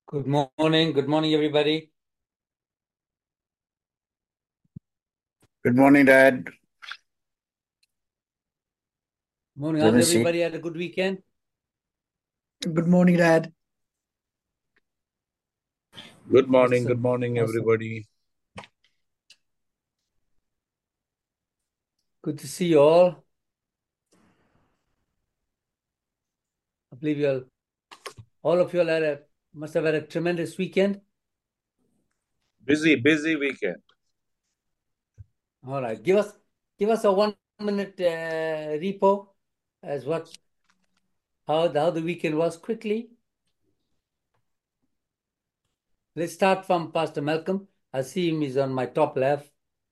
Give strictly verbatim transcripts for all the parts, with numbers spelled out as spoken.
Good morning. Good morning, everybody. Good morning, Dad. Morning. Let How's me see. everybody? Had a good weekend? Good morning, Dad. Good morning, good Awesome. morning, Awesome. everybody. Good to see you all. I believe you all, all of you all had a, must have had a tremendous weekend. Busy, busy weekend. All right. Give us give us a one minute uh, repo as what how the, how the weekend was quickly. Let's start from Pastor Malcolm. I see him. He's on my top left.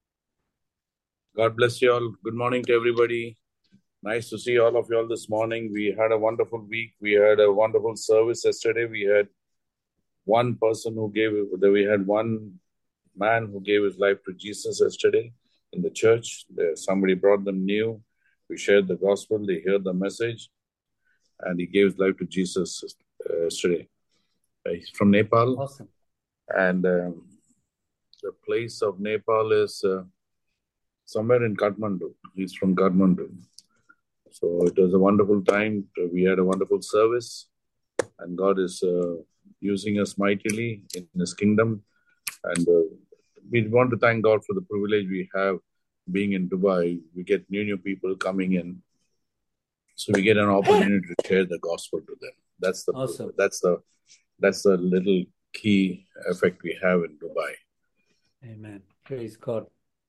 God bless you all. Good morning to everybody. Nice to see all of you all this morning. We had a wonderful week. We had a wonderful service yesterday. We had one person who gave, we had one man who gave his life to Jesus yesterday in the church. There, somebody brought them new. We shared the gospel. They heard the message, and he gave his life to Jesus uh, yesterday. Uh, He's from Nepal, Awesome. and um, the place of Nepal is uh, somewhere in Kathmandu. He's from Kathmandu. So it was a wonderful time. We had a wonderful service, and God is uh, using us mightily in His kingdom. And uh, we want to thank God for the privilege we have being in Dubai. We get new new people coming in, so we get an opportunity to share the gospel to them. That's the Awesome. that's the that's the little key effect we have in Dubai. Amen. Praise God.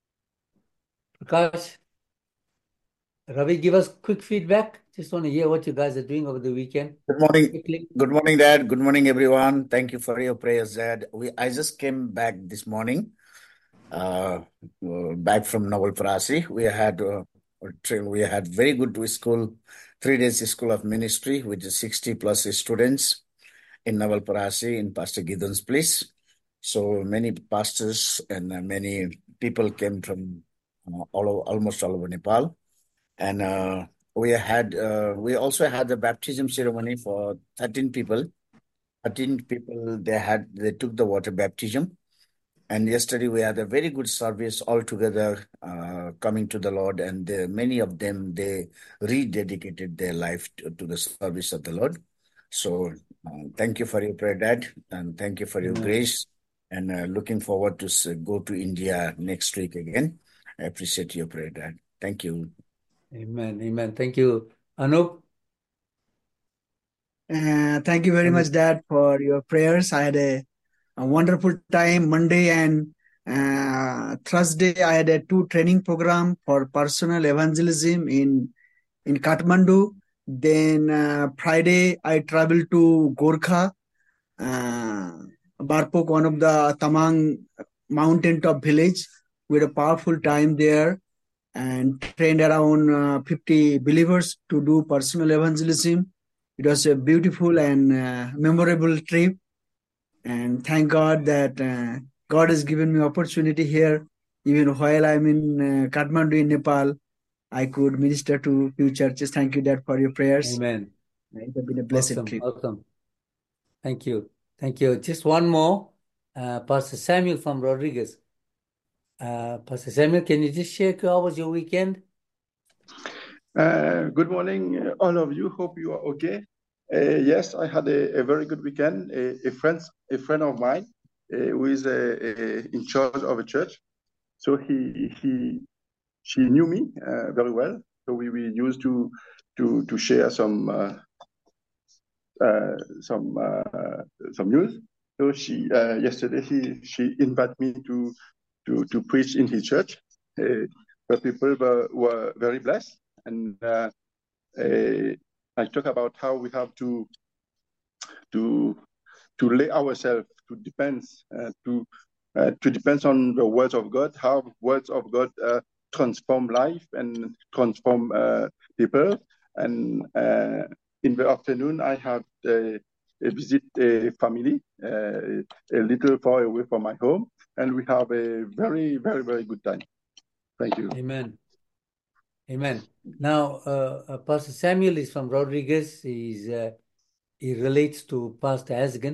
Prakash, Ravi, give us quick feedback. Just want to hear what you guys are doing over the weekend. Good morning. Quickly. Good morning, Dad. Good morning, everyone. Thank you for your prayers, Dad. We I just came back this morning, uh, uh, back from Nawalparasi. We had uh, tra- we had very good school, three days school of ministry with sixty plus students in Nawalparasi in Pastor Gideon's place. So many pastors and uh, many people came from uh, all over, almost all over Nepal. And uh, we had uh, we also had the baptism ceremony for thirteen people. thirteen people they had they took the water baptism. And yesterday we had a very good service all together, uh, coming to the Lord, and the, many of them they rededicated their life to, to the service of the Lord. So uh, thank you for your prayer, Dad, and thank you for your Amen. grace. And uh, looking forward to s- go to India next week again. I appreciate your prayer, Dad. Thank you. Amen. Amen. Thank you. Anup. Uh, thank you very Anup. much, Dad, for your prayers. I had a, a wonderful time Monday and uh, Thursday. I had a two training program for personal evangelism in in Kathmandu. Then uh, Friday, I traveled to Gorkha, uh, Barpok, one of the Tamang mountaintop village. We had a powerful time there and trained around uh, fifty believers to do personal evangelism. It was a beautiful and uh, memorable trip. And thank God that uh, God has given me opportunity here. Even while I'm in uh, Kathmandu in Nepal, I could minister to few churches. Thank you, Dad, for your prayers. Amen. It has been a blessed Awesome. trip. Awesome. Thank you. Thank you. Just one more. Uh, Pastor Samuel from Rodriguez. Uh, Pastor Samuel, can you just share how was your weekend? Uh, good morning, uh, all of you. Hope you are okay. Uh, yes, I had a, a very good weekend. A, a friend, a friend of mine, uh, who is uh, uh, in charge of a church. So he he she knew me uh, very well. So we, we used to to to share some uh, uh, some uh, some news. So she uh, yesterday he she invited me to to to preach in his church. Uh, the people were, were very blessed and. Uh, Uh, I talk about how we have to to to lay ourselves to depend uh, to uh, to depend on the words of God. How words of God uh, transform life and transform uh, people. And uh, in the afternoon, I had a, a visit a family uh, a little far away from my home, and we have a very very very good time. Thank you. Amen. Amen. Now, uh, uh, Pastor Samuel is from Rodriguez. He's uh, he relates to Pastor Asgan.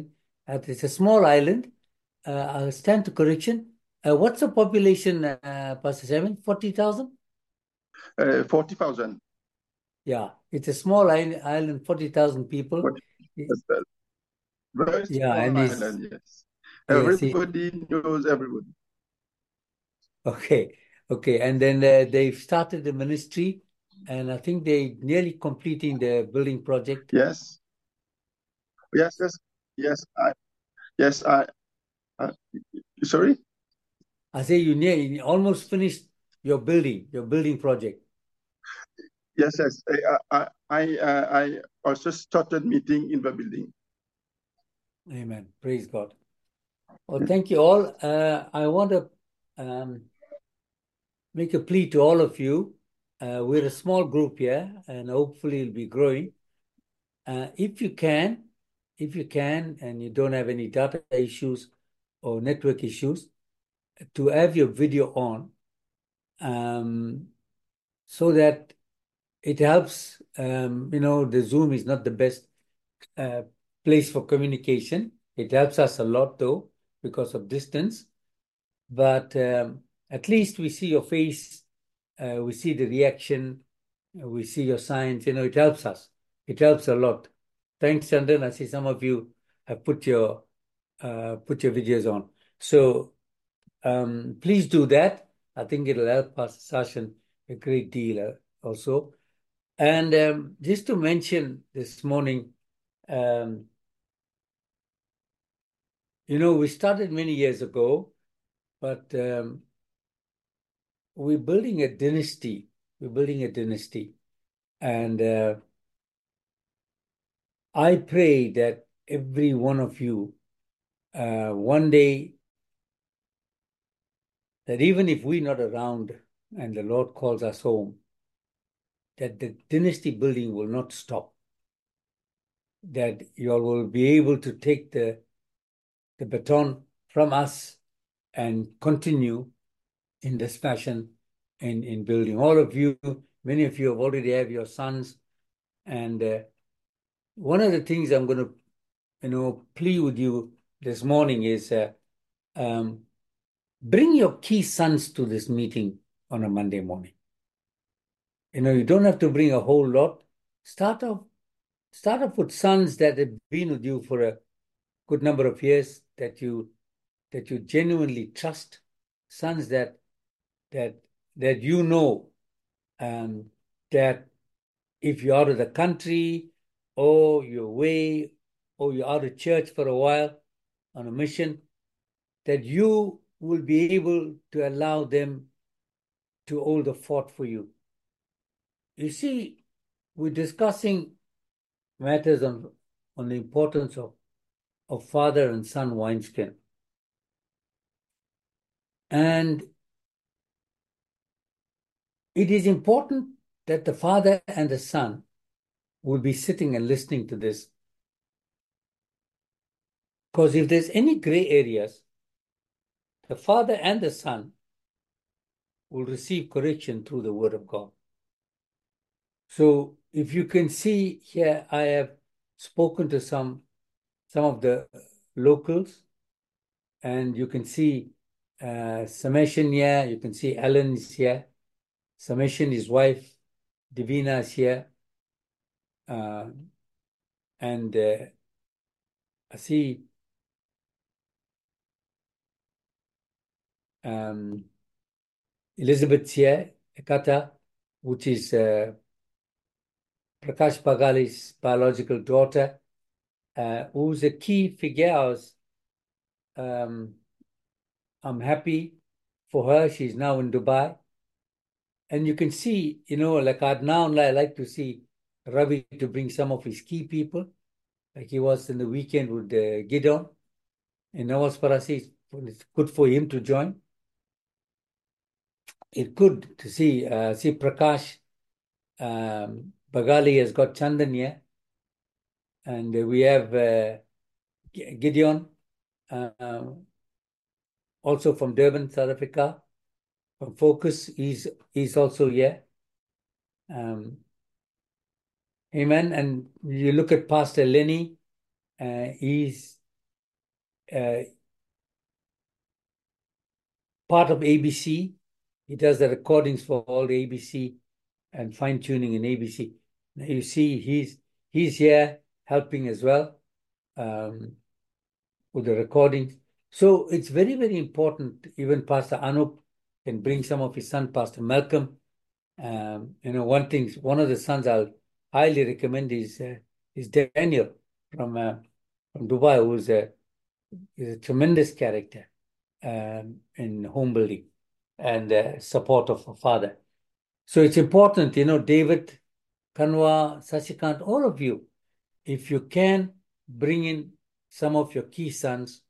Uh, it's a small island. Uh, I'll stand to correction. Uh, what's the population, uh, Pastor Simon? forty thousand? Uh, forty thousand. Yeah, it's a small island, island forty thousand people. forty, very Yeah, small and it's, island, yes. yes, it, Everybody knows everybody. okay, okay. And then uh, they've started the ministry, and I think they nearly completing the building project. Yes, yes, yes, yes. I, yes, I. I sorry. I say you near you almost finished your building, your building project. Yes, yes. I, I, I, uh, I also started meeting in the building. Amen. Praise God. Well, thank you all. Uh, I want to um, make a plea to all of you. Uh, we're a small group here, and hopefully it'll be growing. Uh, if you can, if you can, and you don't have any data issues or network issues, to have your video on, um, so that it helps. Um, you know, the Zoom is not the best uh, place for communication. It helps us a lot, though, because of distance. But um, at least we see your face, uh, we see the reaction, uh, we see your signs. You know, it helps us. It helps a lot. Thanks, Chandan. I see some of you have put your uh, put your videos on. So um, please do that. I think it'll help us, Sashan, a great deal uh, also. And um, just to mention this morning, um, you know, we started many years ago, but um, we're building a dynasty. We're building a dynasty. And uh, I pray that every one of you, uh, one day, that even if we're not around and the Lord calls us home, that the dynasty building will not stop. That you all will be able to take the, the baton from us and continue in this fashion in, in building. All of you, many of you have already have your sons. And uh, one of the things I'm going to, you know, plea with you this morning is uh, um, bring your key sons to this meeting on a Monday morning. You know, you don't have to bring a whole lot. Start off, start off with sons that have been with you for a good number of years, that you that you genuinely trust, sons that that that you know um, that if you're out of the country or you're away or you're out of church for a while on a mission, that you will be able to allow them to hold the fort for you. You see, we're discussing matters on, on the importance of, of father and son wineskin. And it is important that the father and the son will be sitting and listening to this. Because if there's any gray areas, the father and the son will receive correction through the word of God. So if you can see here, I have spoken to some, some of the locals, and you can see uh, Sameshan here, you can see Alan is here, Sameshan, his wife, Divina is here, uh, and uh, I see um, Elizabeth here, Ekata, which is uh, Prakash Pagali's biological daughter, uh, who's a key figure. I was, um, I'm happy for her. She's now in Dubai. And you can see, you know, like I'd now I like to see Ravi to bring some of his key people, like he was in the weekend with uh, Gideon in Nawaz Parasi. It's good for him to join. It's good to see, uh, see Prakash um, Bagali has got Chandan here. And uh, we have uh, Gideon, uh, also from Durban, South Africa. From Focus, he's, he's also here. Um, amen. And you look at Pastor Lenny, uh, he's uh, part of A B C. He does the recordings for all the A B C and fine-tuning in A B C. Now you see he's he's here helping as well um, with the recordings. So it's very, very important. Even Pastor Anup can bring some of his son, Pastor Malcolm. Um, you know, one thing, one of the sons I'll highly recommend is uh, is Daniel from uh, from Dubai, who's a, is a tremendous character um, in home building and uh, support of a father. So it's important, you know, David, Kanwa, Sasikant, all of you, if you can bring in some of your key sons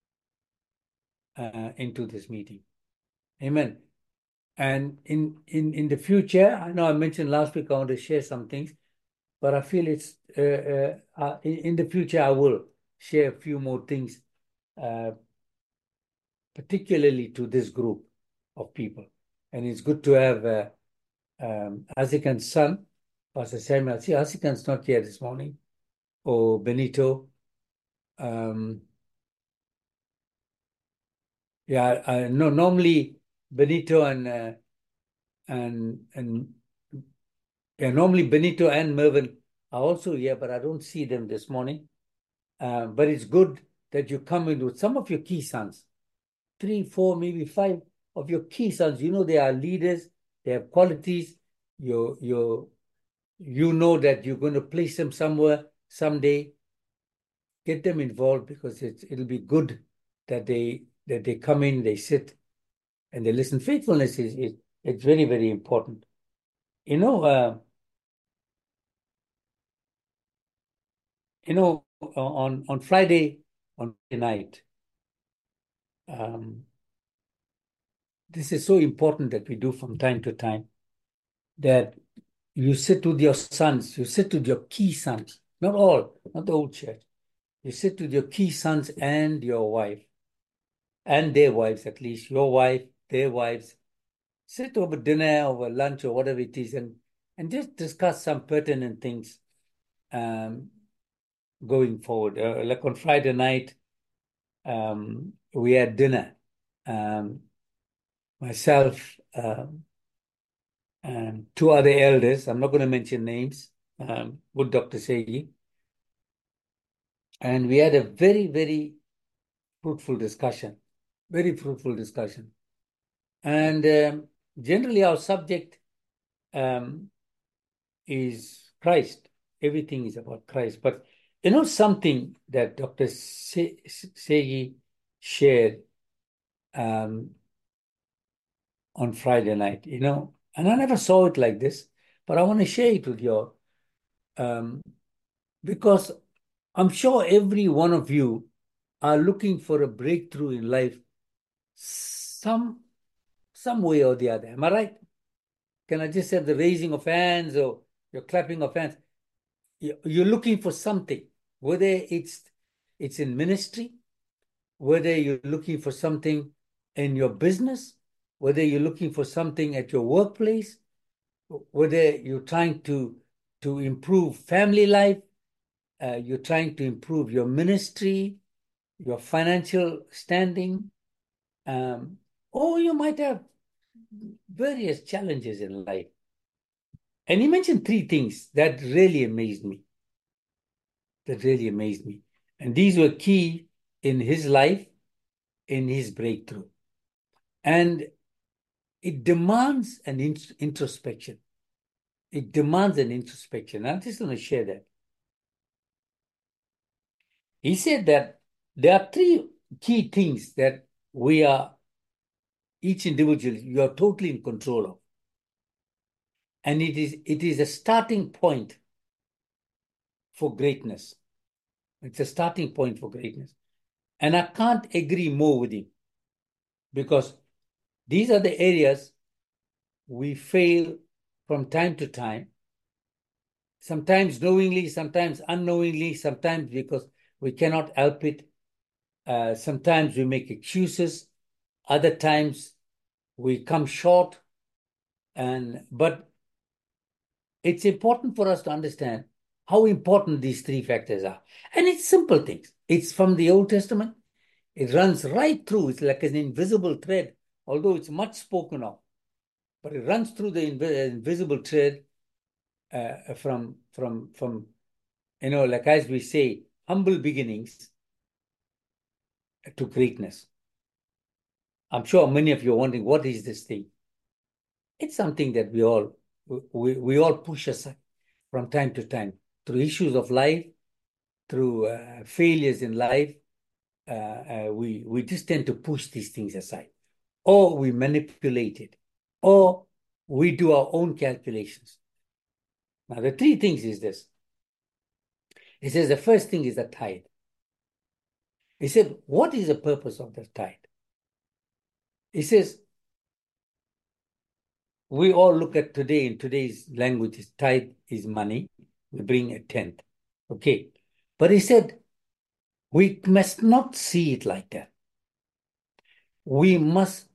uh, into this meeting. Amen. And in, in, in the future, I know I mentioned last week I want to share some things, but I feel it's uh, uh, uh, in, in the future I will share a few more things, uh, particularly to this group of people. And it's good to have uh, um, Asikan's son, Pastor Samuel. See, Asikan's not here this morning, or Benito. Um, yeah, uh, no, normally Benito and uh, and and yeah, normally Benito and Mervyn are also here, but I don't see them this morning. Uh, but it's good that you come in with some of your key sons, three, four, maybe five of your key sons. You know they are leaders, they have qualities. You you you know that you're going to place them somewhere someday. Get them involved because it's it'll be good that they that they come in, they sit, and they listen. Faithfulness is, is it's very, very important. You know, uh, you know, on on Friday, on Friday night, um, this is so important that we do from time to time. That you sit with your sons, you sit with your key sons, not all, not the old church. You sit with your key sons and your wife, and their wives at least, your wife, their wives. Sit over dinner, over lunch, or whatever it is, and, and just discuss some pertinent things um, going forward. Uh, like on Friday night, um, we had dinner. Um, myself um, and two other elders, I'm not going to mention names, um, with Doctor Segi. And we had a very, very fruitful discussion, very fruitful discussion. And um, generally our subject um, is Christ. Everything is about Christ. But you know something that Doctor Se- Segi shared um, on Friday night, you know, and I never saw it like this, but I want to share it with you all, um, because I'm sure every one of you are looking for a breakthrough in life some some way or the other. Am I right? Can I just have the raising of hands or your clapping of hands? You're looking for something, whether it's it's in ministry, whether you're looking for something in your business, whether you're looking for something at your workplace, whether you're trying to to improve family life, uh, you're trying to improve your ministry, your financial standing, um, or you might have various challenges in life. And he mentioned three things that really amazed me. That really amazed me. And these were key in his life, in his breakthrough. And it demands an int- introspection. It demands an introspection. I'm just going to share that. He said that there are three key things that we are, each individual, you are totally in control of. And it is, it is a starting point for greatness. It's a starting point for greatness. And I can't agree more with him, because these are the areas we fail from time to time, sometimes knowingly, sometimes unknowingly, sometimes because we cannot help it. Uh, sometimes we make excuses, other times we come short. And but it's important for us to understand how important these three factors are. And it's simple things. It's from the Old Testament, It runs right through. It's like an invisible thread, although it's much spoken of. But it runs through the inv invisible thread uh, from, from, from, you know, like as we say, humble beginnings to greatness. I'm sure many of you are wondering, what is this thing? It's something that we all, we, we all push aside from time to time through issues of life, through uh, failures in life. Uh, uh, we, we just tend to push these things aside, or we manipulate it, or we do our own calculations. Now, the three things is this. It says the first thing is the tithe. He said, what is the purpose of the tithe? He says, we all look at today, in today's language, tithe is money. We bring a tenth. Okay. But he said, we must not see it like that. We must,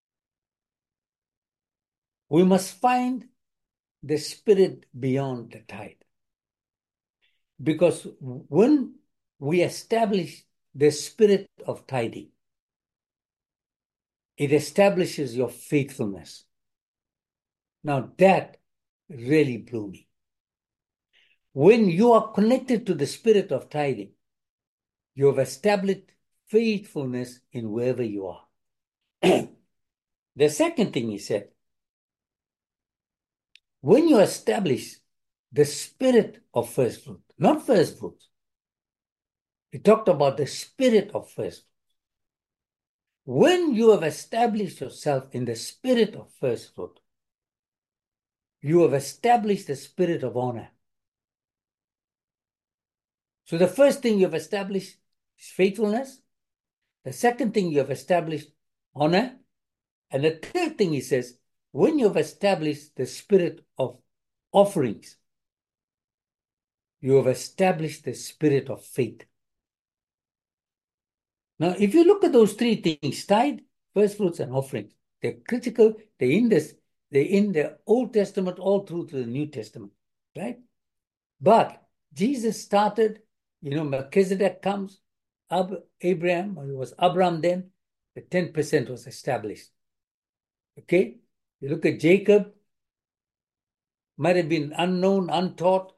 we must find the spirit beyond the tithe. Because when we establish the spirit of tithing, it establishes your faithfulness. Now that really blew me. When you are connected to the spirit of tithing, you have established faithfulness in wherever you are. The second thing he said, when you establish the spirit of first fruit, not first fruits, he talked about the spirit of first fruit. When you have established yourself in the spirit of first fruit, you have established the spirit of honor. So the first thing you have established is faithfulness. The second thing you have established, honor. And the third thing he says, when you have established the spirit of offerings, you have established the spirit of faith. Now, if you look at those three things, tithe, first fruits, and offerings, they're critical. They're in this, they're in the Old Testament all through to the New Testament, right? But Jesus started, you know, Melchizedek comes, Ab Abraham, or it was Abraham then, the ten percent was established. Okay? You look at Jacob, might have been unknown, untaught,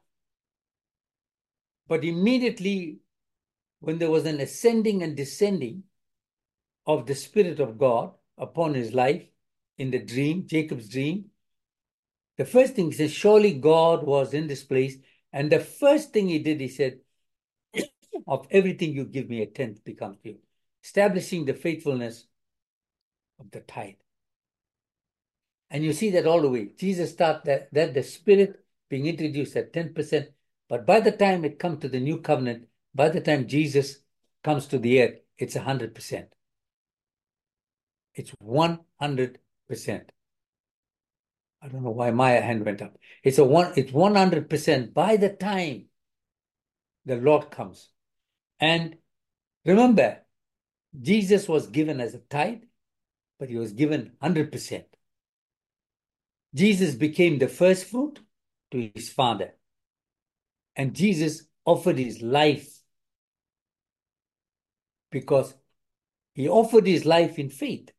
but immediately when there was an ascending and descending of the Spirit of God upon his life in the dream, Jacob's dream, the first thing he says, surely God was in this place. And the first thing he did, he said, of everything you give me, a tenth becomes you. Establishing the faithfulness of the tithe. And you see that all the way. Jesus started that, that the Spirit being introduced at ten percent. But by the time it comes to the new covenant, by the time Jesus comes to the earth, it's one hundred percent. It's one hundred percent. I don't know why my hand went up. It's a one. It's one hundred percent by the time the Lord comes. And remember, Jesus was given as a tithe, but he was given one hundred percent. Jesus became the first fruit to his Father. And Jesus offered his life because he offered his life in faith.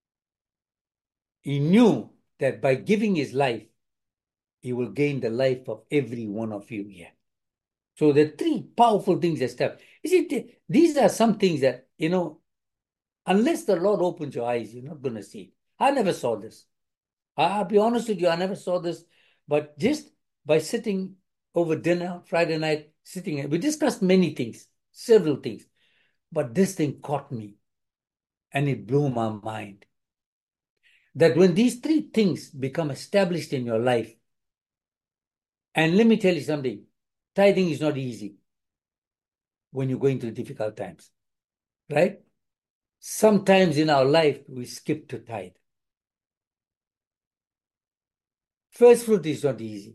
He knew that by giving his life, he will gain the life of every one of you here. So the three powerful things are steps. You see, these are some things that, you know, unless the Lord opens your eyes, you're not going to see it. I never saw this. I'll be honest with you, I never saw this. But just by sitting over dinner, Friday night, sitting, we discussed many things, several things. But this thing caught me and it blew my mind. That when these three things become established in your life, and let me tell you something, tithing is not easy when you're going through difficult times, right? Sometimes in our life, we skip to tithe. First fruit is not easy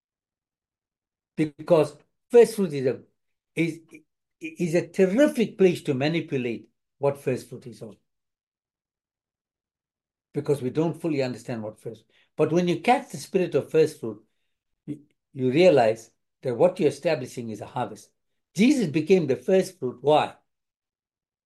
because first fruit is a, is, is a terrific place to manipulate what first fruit is on. Because we don't fully understand what first. But when you catch the spirit of first fruit, you, you realize that what you're establishing is a harvest. Jesus became the first fruit. Why?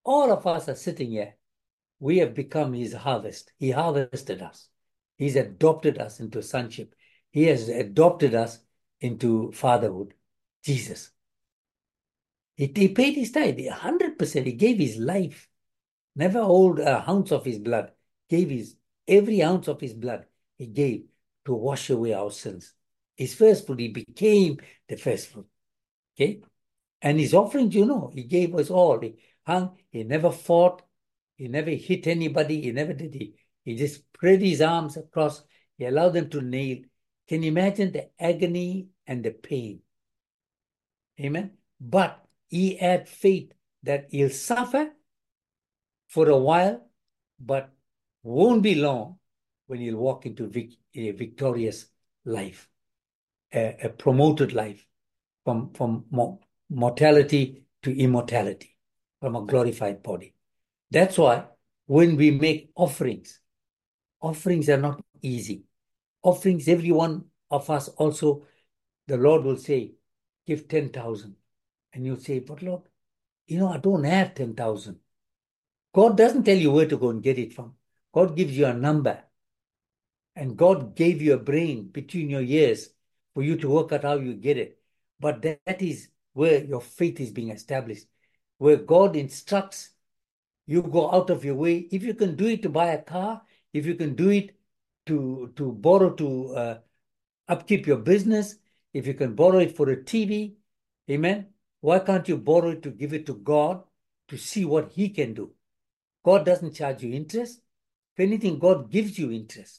All of us are sitting here. We have become his harvest. He harvested us. He's adopted us into sonship. He has adopted us into fatherhood. Jesus. He, he paid his tithe, one hundred percent. He gave his life. Never hold a ounce of his blood. Gave his, every ounce of his blood he gave to wash away our sins. His first fruit, he became the first fruit. Okay? And his offerings, you know, he gave us all. He hung, he never fought, he never hit anybody, he never did it. He just spread his arms across, he allowed them to nail. Can you imagine the agony and the pain? Amen? But he had faith that he'll suffer for a while, but won't be long when he'll walk into vic a victorious life, a, a promoted life from, from mo mortality to immortality, from a glorified body. That's why when we make offerings, offerings are not easy. Offerings, every one of us also, the Lord will say, give ten thousand. And you say, but Lord, you know, I don't have ten thousand. God doesn't tell you where to go and get it from. God gives you a number. And God gave you a brain between your ears for you to work out how you get it. But that is where your faith is being established. Where God instructs, you go out of your way. If you can do it to buy a car, if you can do it to, to borrow to uh, upkeep your business, if you can borrow it for a T V, amen, why can't you borrow it to give it to God to see what he can do? God doesn't charge you interest. If anything, God gives you interest.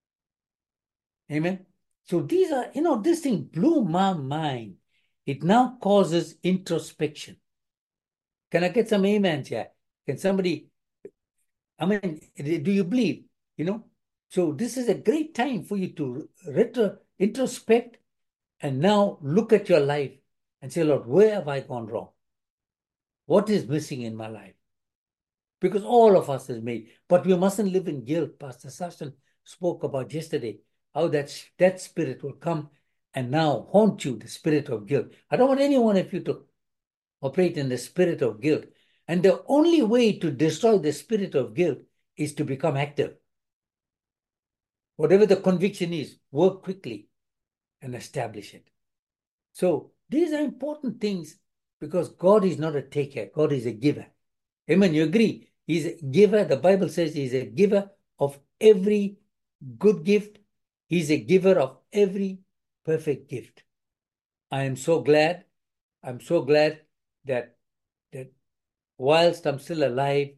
Amen. So these are, you know, this thing blew my mind. It now causes introspection. Can I get some amens here? Can somebody, I mean, do you believe, you know? So this is a great time for you to retro, introspect and now look at your life and say, Lord, where have I gone wrong? What is missing in my life? Because all of us is made, but we mustn't live in guilt. Pastor Sashan spoke about yesterday, how that, that spirit will come and now haunt you, the spirit of guilt. I don't want any one of you to operate in the spirit of guilt. And the only way to destroy the spirit of guilt is to become active. Whatever the conviction is, work quickly and establish it. So these are important things because God is not a taker. God is a giver. Amen. You agree? He's a giver. The Bible says he's a giver of every good gift. He's a giver of every perfect gift. I am so glad. I'm so glad that, that whilst I'm still alive,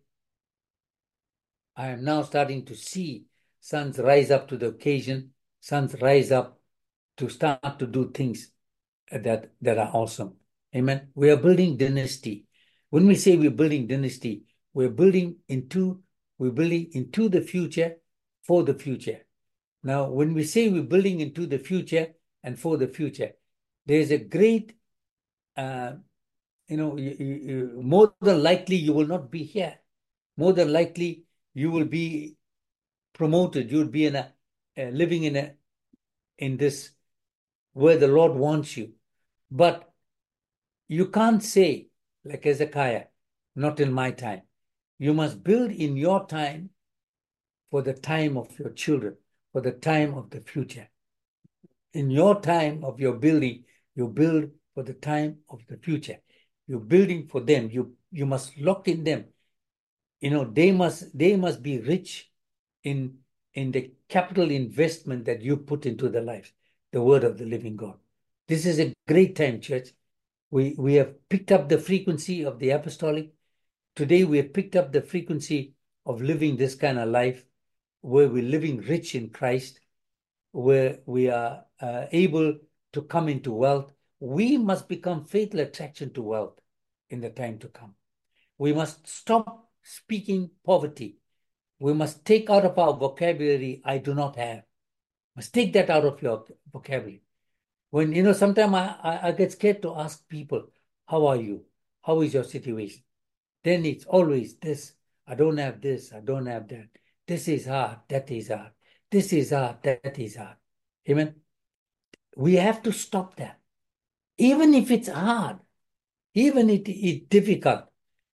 I am now starting to see sons rise up to the occasion, sons rise up to start to do things that, that are awesome. Amen. We are building dynasty. When we say we're building dynasty, we're building into, we're building into the future for the future. Now, when we say we're building into the future and for the future, there's a great, uh, you know, you, you, more than likely you will not be here. More than likely you will be promoted. You'll be in a uh, living in a in this where the Lord wants you. But you can't say, like Hezekiah, not in my time. You must build in your time for the time of your children, for the time of the future. In your time of your building, you build for the time of the future. You're building for them. You, you must lock in them. You know, they must, they must be rich in, in the capital investment that you put into their lives, the word of the living God. This is a great time, church. We, we have picked up the frequency of the apostolic. Today, we have picked up the frequency of living this kind of life where we're living rich in Christ, where we are uh, able to come into wealth. We must become faithful attraction to wealth in the time to come. We must stop speaking poverty. We must take out of our vocabulary, I do not have. Must take that out of your vocabulary. When, you know, sometimes I, I, I get scared to ask people, how are you? How is your situation? Then it's always this, I don't have this, I don't have that. This is hard, that is hard. This is hard, that is hard. Amen? We have to stop that. Even if it's hard, even if it's difficult,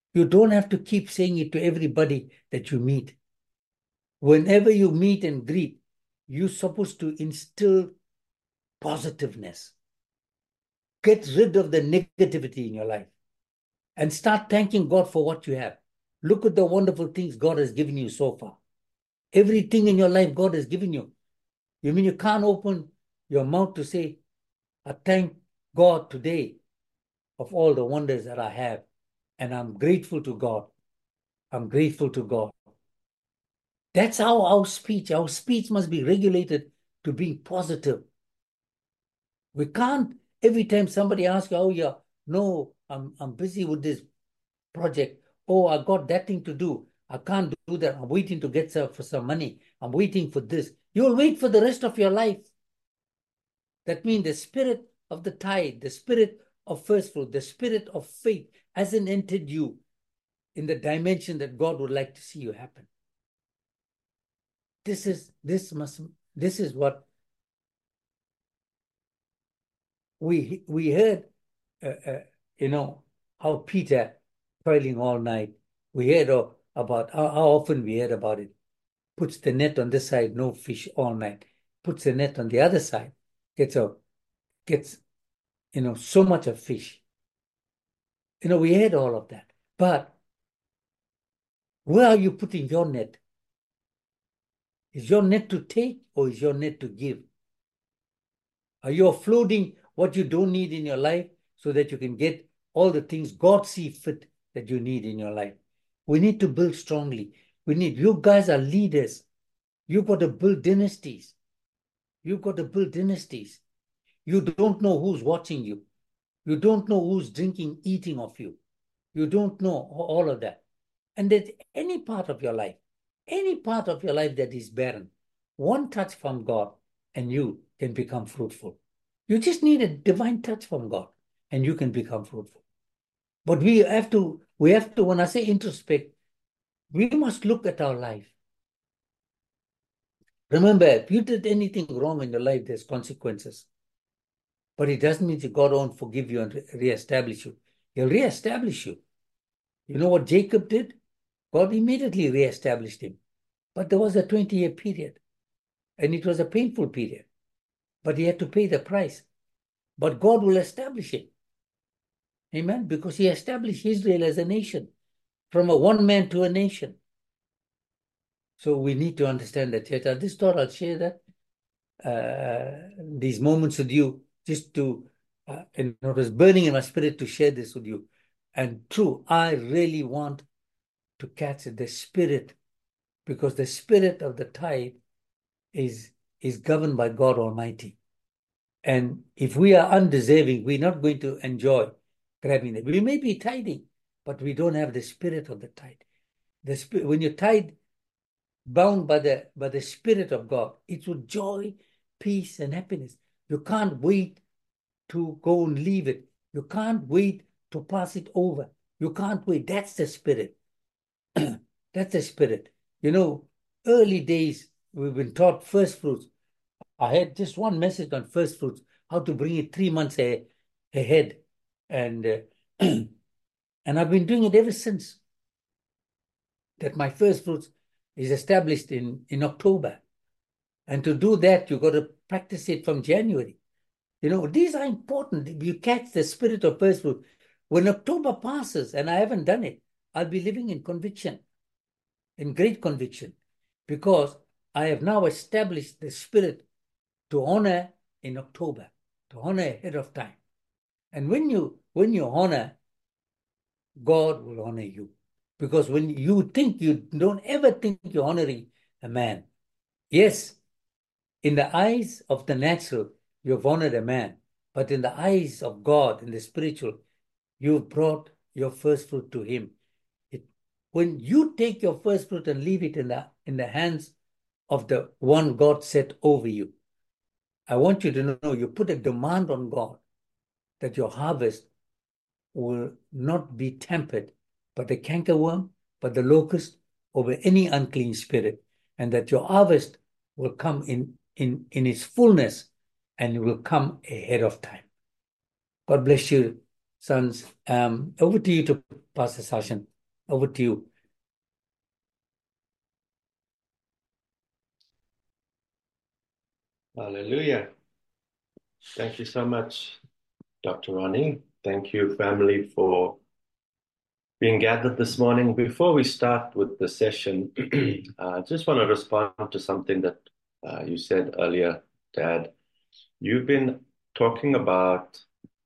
You don't have to keep saying it to everybody that you meet. Whenever you meet and greet, you're supposed to instill positiveness. Get rid of the negativity in your life and start thanking God for what you have. Look at the wonderful things God has given you so far. Everything in your life God has given you. You mean you can't open your mouth to say, I thank God today of all the wonders that I have, and I'm grateful to God. I'm grateful to God. That's how our speech, our speech must be regulated to being positive. We can't, every time somebody asks you, oh yeah, no, I'm, I'm busy with this project. Oh, I got that thing to do. I can't do that. I'm waiting to get some, for some money. I'm waiting for this. You'll wait for the rest of your life. That means the spirit of the tithe, the spirit of first fruit, the spirit of faith hasn't entered you in the dimension that God would like to see you happen. This is, this must, this is what we, we heard, uh, uh, you know, how Peter toiling all night. We heard uh, about how, how often we heard about it. Puts the net on this side, no fish all night. Puts the net on the other side, gets a, gets, you know, so much of fish. You know, we heard all of that. But where are you putting your net? Is your net to take or is your net to give? Are you offloading what you don't need in your life so that you can get all the things God sees fit that you need in your life? We need to build strongly. We need, you guys are leaders. You've got to build dynasties. You've got to build dynasties. You don't know who's watching you. You don't know who's drinking, eating of you. You don't know all of that. And that any part of your life, any part of your life that is barren, one touch from God and you can become fruitful. You just need a divine touch from God and you can become fruitful. But we have to, we have to, when I say introspect, we must look at our life. Remember, if you did anything wrong in your life, there's consequences. But it doesn't mean that God won't forgive you and reestablish you. He'll reestablish you. You know what Jacob did? God immediately reestablished him. But there was a twenty-year period. And it was a painful period. But he had to pay the price. But God will establish him. Amen? Because he established Israel as a nation. From a one man to a nation. So we need to understand that. Church. I just thought I'll share that. Uh, these moments with you. Just to, uh, and it was burning in my spirit to share this with you. And true, I really want to catch the spirit, because the spirit of the tithe is, is governed by God Almighty. And if we are undeserving, we're not going to enjoy grabbing it. We may be tithing, but we don't have the spirit of the tithe. The spirit, when you tithe, bound by the, by the spirit of God, it's with joy, peace, and happiness. You can't wait to go and leave it. You can't wait to pass it over. You can't wait. That's the spirit. That's the spirit. You know, early days, we've been taught first fruits. I had just one message on first fruits, how to bring it three months a, ahead. And, uh, and I've been doing it ever since. That my first fruits is established in, in October. And to do that, you've got to practice it from January. You know, these are important. If you catch the spirit of first fruit, when October passes and I haven't done it, I'll be living in conviction, in great conviction, because I have now established the spirit to honor in October, to honor ahead of time. And when you, when you honor, God will honor you. Because when you think, you don't ever think you're honoring a man. Yes, in the eyes of the natural, you've honored a man. But in the eyes of God, in the spiritual, you've brought your first fruit to him. It, when you take your first fruit and leave it in the, in the hands of the one God set over you, I want you to know, you put a demand on God that your harvest will not be tempered by the cankerworm, by the locust, or by any unclean spirit, and that your harvest will come in, in, in its fullness, and it will come ahead of time. God bless you, sons. Um, over to you to Pastor Sashan. Over to you. Hallelujah. Thank you so much, Doctor Ronnie. Thank you, family, for being gathered this morning. Before we start with the session, I just want to respond to something that uh, you said earlier, Dad. You've been talking about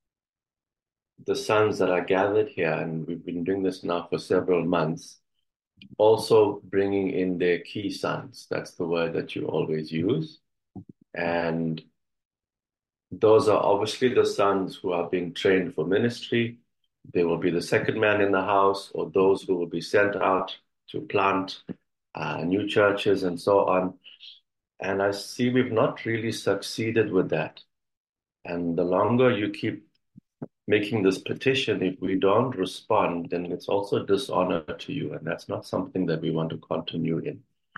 the sons that are gathered here, and we've been doing this now for several months, also bringing in their key sons. That's the word that you always use. And those are obviously the sons who are being trained for ministry. They will be the second man in the house, or those who will be sent out to plant uh, new churches and so on. And I see we've not really succeeded with that. And the longer you keep making this petition, if we don't respond, then it's also dishonor to you. And that's not something that we want to continue in.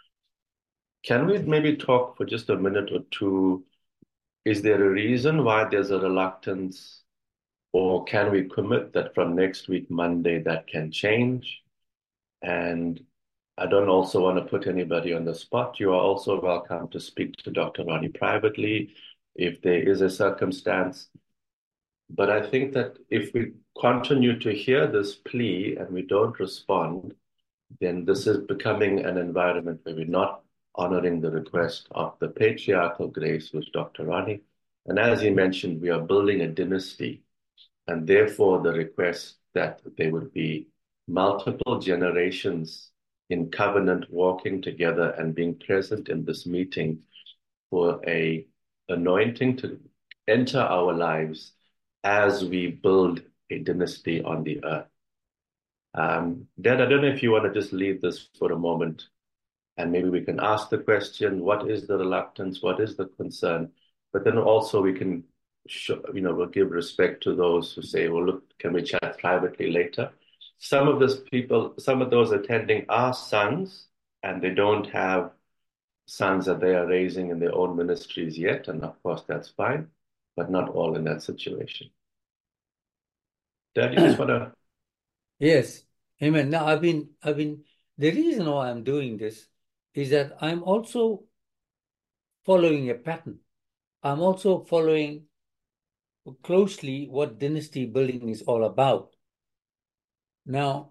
Can we maybe talk for just a minute or two? Is there a reason why there's a reluctance? Or can we commit that from next week, Monday, that can change? And I don't also want to put anybody on the spot. You are also welcome to speak to Doctor Ronnie privately if there is a circumstance. But I think that if we continue to hear this plea and we don't respond, then this is becoming an environment where we're not honoring the request of the patriarchal grace, which Doctor Ronnie. And as he mentioned, we are building a dynasty. And therefore, the request that there would be multiple generations in covenant walking together and being present in this meeting for a anointing to enter our lives as we build a dynasty on the earth. Um, Dad, I don't know if you want to just leave this for a moment, and maybe we can ask the question, what is the reluctance? What is the concern? But then also we can Show, you know, we'll give respect to those who say, well, look, can we chat privately later? Some of those people, some of those attending are sons, and they don't have sons that they are raising in their own ministries yet. And of course, that's fine, but not all in that situation. Dad, you just want to... Yes. Amen. Now, I've been, I've been, the reason why I'm doing this is that I'm also following a pattern. I'm also following closely what dynasty building is all about. Now,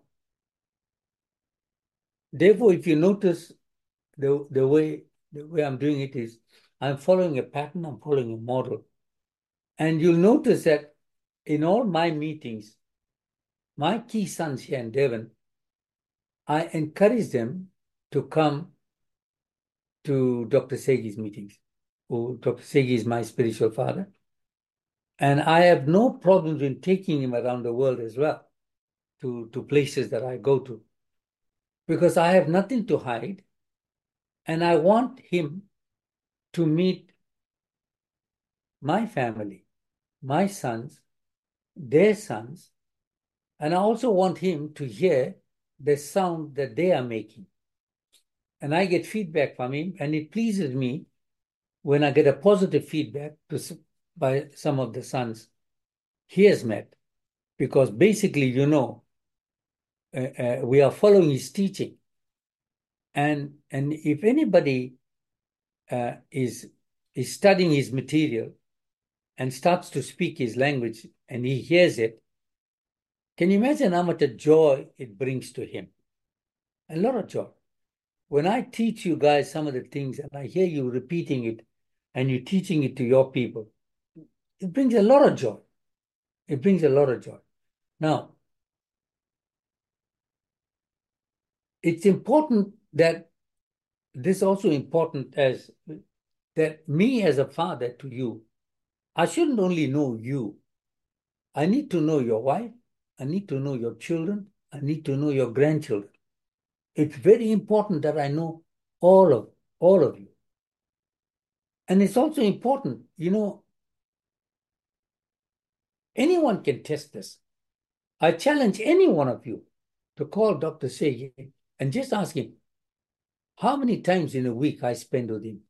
therefore, if you notice the, the way the way I'm doing it is I'm following a pattern, I'm following a model. And you'll notice that in all my meetings, my key sons here in Devon, I encourage them to come to Doctor Segi's meetings. Oh, Doctor Segi is my spiritual father. And I have no problems in taking him around the world as well, to, to places that I go to, because I have nothing to hide. And I want him to meet my family, my sons, their sons, and I also want him to hear the sound that they are making. And I get feedback from him, and it pleases me when I get a positive feedback to, by some of the sons he has met, because basically, you know, uh, uh, we are following his teaching. And, and if anybody uh, is, is studying his material and starts to speak his language and he hears it, can you imagine how much a joy it brings to him? A lot of joy. When I teach you guys some of the things and I hear you repeating it and you're teaching it to your people, it brings a lot of joy. It brings a lot of joy. Now, it's important that this is also important as that me as a father to you, I shouldn't only know you. I need to know your wife. I need to know your children. I need to know your grandchildren. It's very important that I know all of, all of you. And it's also important, you know, anyone can test this. I challenge any one of you to call Doctor Segi and just ask him how many times in a week I spend with him.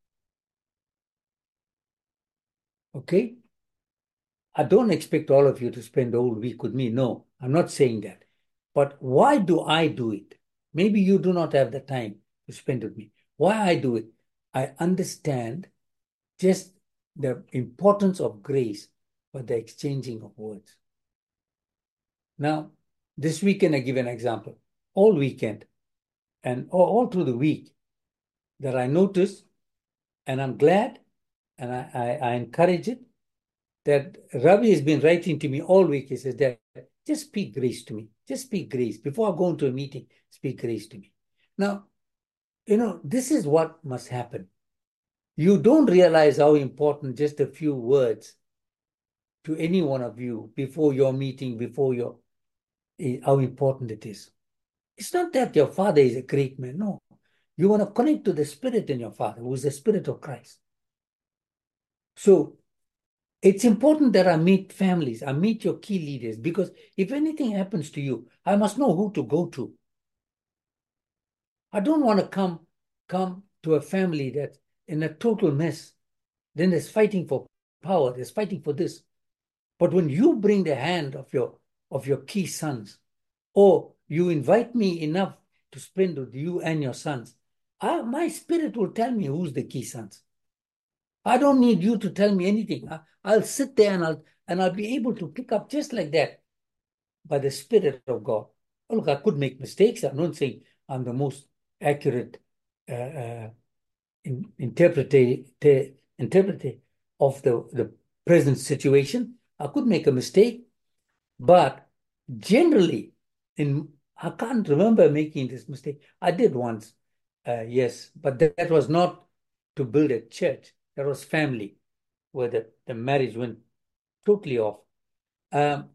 Okay? I don't expect all of you to spend the whole week with me. No, I'm not saying that. But why do I do it? Maybe you do not have the time to spend with me. Why I do it? I understand just the importance of grace for the exchanging of words. Now, this weekend, I give an example. All weekend and all, all through the week that I noticed, and I'm glad, and I, I, I encourage it, that Ravi has been writing to me all week. He says that just speak grace to me. Just speak grace. Before I go into a meeting, speak grace to me. Now, you know, this is what must happen. You don't realize how important just a few words to any one of you before your meeting, before your, how important it is. It's not that your father is a great man. No. You want to connect to the spirit in your father, who is the spirit of Christ. So it's important that I meet families, I meet your key leaders, because if anything happens to you, I must know who to go to. I don't want to come, come to a family that's in a total mess. Then there's fighting for power, there's fighting for this. But when you bring the hand of your, of your key sons, or you invite me enough to spend with you and your sons, I, my spirit will tell me who's the key sons. I don't need you to tell me anything. I, I'll sit there and I'll, and I'll be able to pick up just like that by the Spirit of God. Oh, look, I could make mistakes. I'm not saying I'm the most accurate uh, uh, in, interpreter, interpreter of the, the present situation. I could make a mistake, but generally, in I can't remember making this mistake. I did once, uh, yes, but that, that was not to build a church. That was family, where the, the marriage went totally off. Um,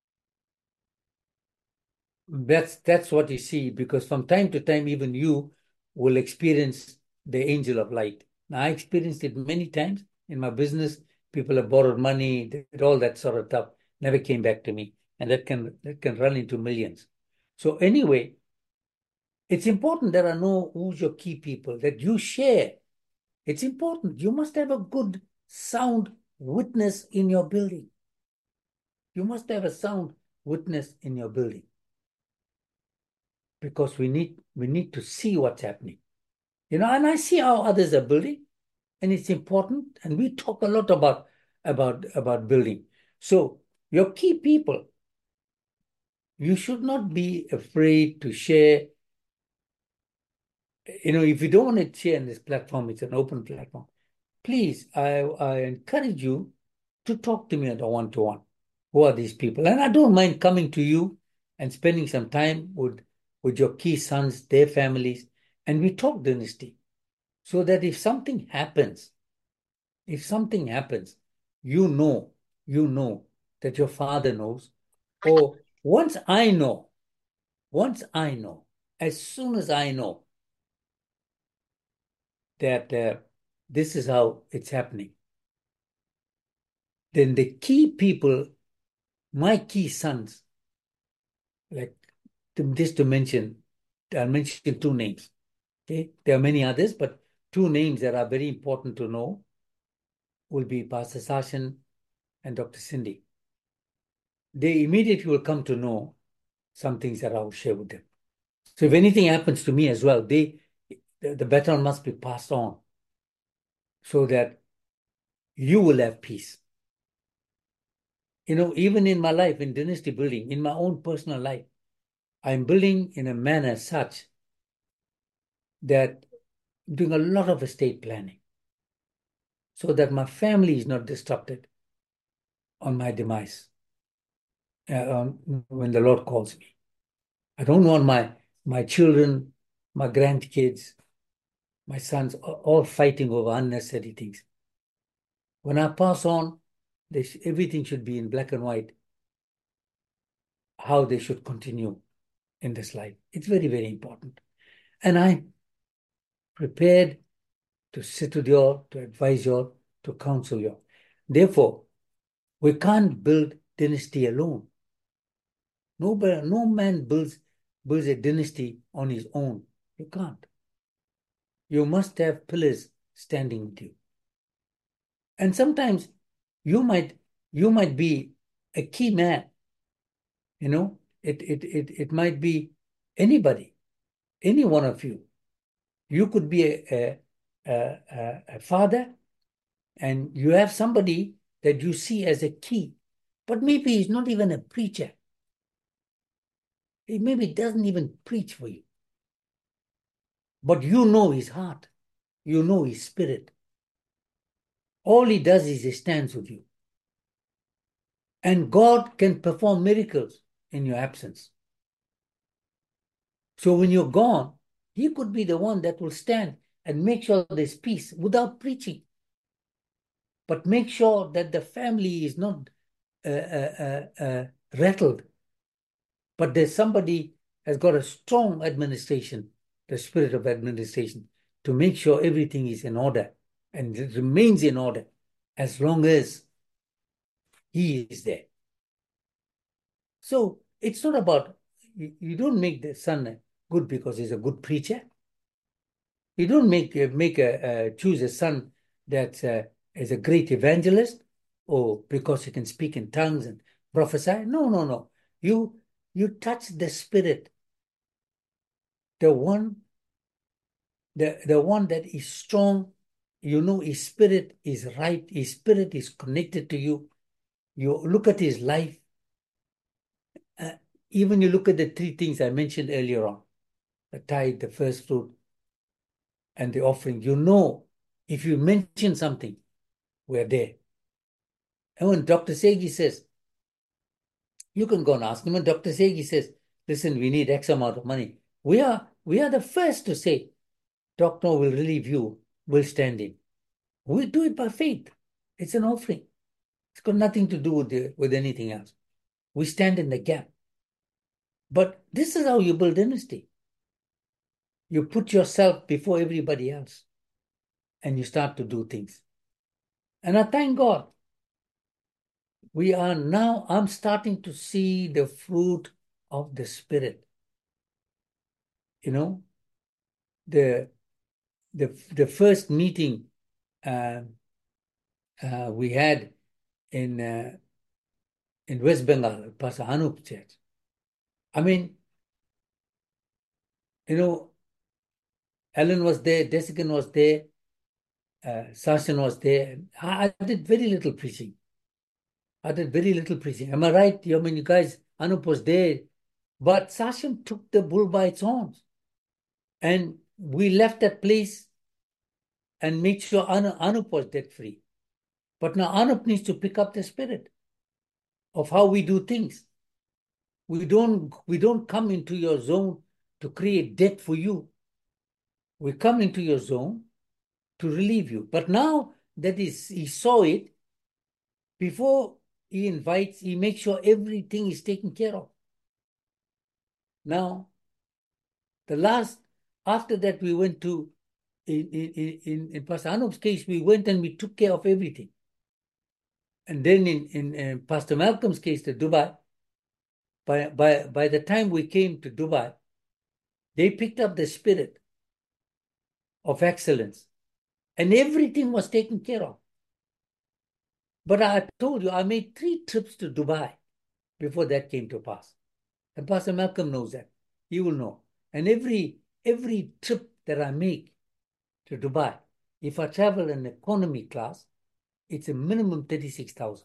that's that's what you see, because from time to time, even you will experience the angel of light. Now, I experienced it many times in my business. People have borrowed money, did all that sort of stuff, never came back to me, and that can that can run into millions. So anyway, it's important that I know who's your key people, that you share. It's important. You must have a good, sound witness in your building. You must have a sound witness in your building, because we need we need to see what's happening. You know, and I see how others are building, and it's important. And we talk a lot about about about building. So your key people, you should not be afraid to share. You know, if you don't want to share on this platform, it's an open platform. Please, I, I encourage you to talk to me at a one-to-one. Who are these people? And I don't mind coming to you and spending some time with, with your key sons, their families, and we talk dynasty. So that if something happens, if something happens, you know, you know that your father knows. Or once I know, once I know, as soon as I know that uh, this is how it's happening, then the key people, my key sons, like to, just to mention, I'll mention two names. Okay, there are many others, but two names that are very important to know will be Pastor Sashan and Doctor Cindy. They immediately will come to know some things that I will share with them. So if anything happens to me as well, they the, the baton must be passed on so that you will have peace. You know, even in my life, in dynasty building, in my own personal life, I'm building in a manner such that I'm doing a lot of estate planning so that my family is not disrupted on my demise uh, um, when the Lord calls me. I don't want my, my children, my grandkids, my sons all fighting over unnecessary things. When I pass on, they sh- everything should be in black and white, how they should continue in this life. It's very, very important. And I'm prepared to sit with you all, to advise you all, to counsel you all. Therefore, we can't build dynasty alone. Nobody, no man builds, builds a dynasty on his own. You can't. You must have pillars standing with you. And sometimes you might, you might be a key man, you know, It, it, it, it might be anybody, any one of you. You could be a, a, a, a father, and you have somebody that you see as a key, but maybe he's not even a preacher. He maybe doesn't even preach for you. But you know his heart. You know his spirit. All he does is he stands with you. And God can perform miracles in your absence. So when you're gone, he could be the one that will stand and make sure there's peace without preaching. But make sure that the family is not uh, uh, uh, uh, rattled. But there's somebody has got a strong administration, the spirit of administration, to make sure everything is in order and it remains in order as long as he is there. So it's not about, you, you don't make the son good because he's a good preacher. You don't make, make a, uh, choose a son that uh, is a great evangelist or because he can speak in tongues and prophesy. No, no, no. You, you touch the spirit, the one, the, the one that is strong. You know his spirit is right. His spirit is connected to you. You look at his life. Uh, even you look at the three things I mentioned earlier on, the tithe, the first fruit, and the offering. You know, if you mention something, we're there. And when Doctor Segi says, you can go and ask him, and Doctor Segi says, listen, we need X amount of money. We are, we are the first to say, Doctor will relieve you, we'll stand in. We do it by faith. It's an offering. It's got nothing to do with, the, with anything else. We stand in the gap. But this is how you build dynasty. You put yourself before everybody else and you start to do things. And I thank God. We are now, I'm starting to see the fruit of the Spirit. You know, the the, the first meeting uh, uh, we had in uh, in West Bengal, Pastor Anup Church. I mean, you know, Ellen was there, Desikan was there, uh, Sashan was there. I, I did very little preaching. I did very little preaching. Am I right? I mean, you guys, Anup was there. But Sashan took the bull by its horns. And we left that place and made sure Anu, Anup was debt-free. But now Anup needs to pick up the spirit of how we do things. We don't, we don't come into your zone to create debt for you. We come into your zone to relieve you. But now that is, he saw it, before he invites, he makes sure everything is taken care of. Now, the last, after that, we went to, in, in, in, in Pastor Anup's case, we went and we took care of everything. And then in, in, in Pastor Malcolm's case, to Dubai, by, by, by the time we came to Dubai, they picked up the spirit of excellence and everything was taken care of. But I told you, I made three trips to Dubai before that came to pass. And Pastor Malcolm knows that. He will know. And every, every trip that I make to Dubai, if I travel in economy class, it's a minimum thirty-six thousand.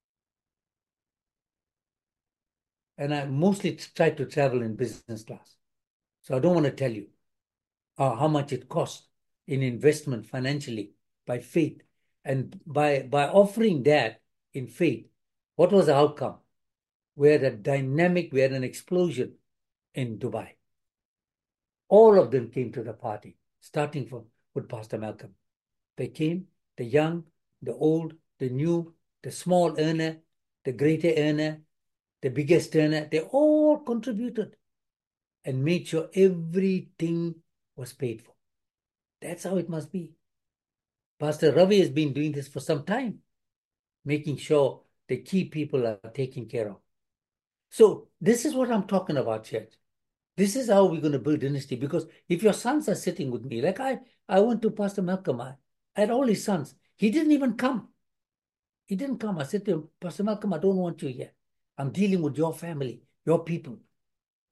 And I mostly try to travel in business class. So I don't want to tell you uh, how much it costs in investment financially by faith. And by, by offering that in faith, what was the outcome? We had a dynamic, we had an explosion in Dubai. All of them came to the party, starting from with Pastor Malcolm. They came, the young, the old, the new, the small earner, the greater earner, the biggest earner. They all contributed and made sure everything was paid for. That's how it must be. Pastor Ravi has been doing this for some time, making sure the key people are taken care of. So this is what I'm talking about, church. This is how we're going to build dynasty. Because if your sons are sitting with me, like I, I went to Pastor Malcolm, I had all his sons. He didn't even come. He didn't come. I said to him, Pastor Malcolm, I don't want you here. I'm dealing with your family, your people.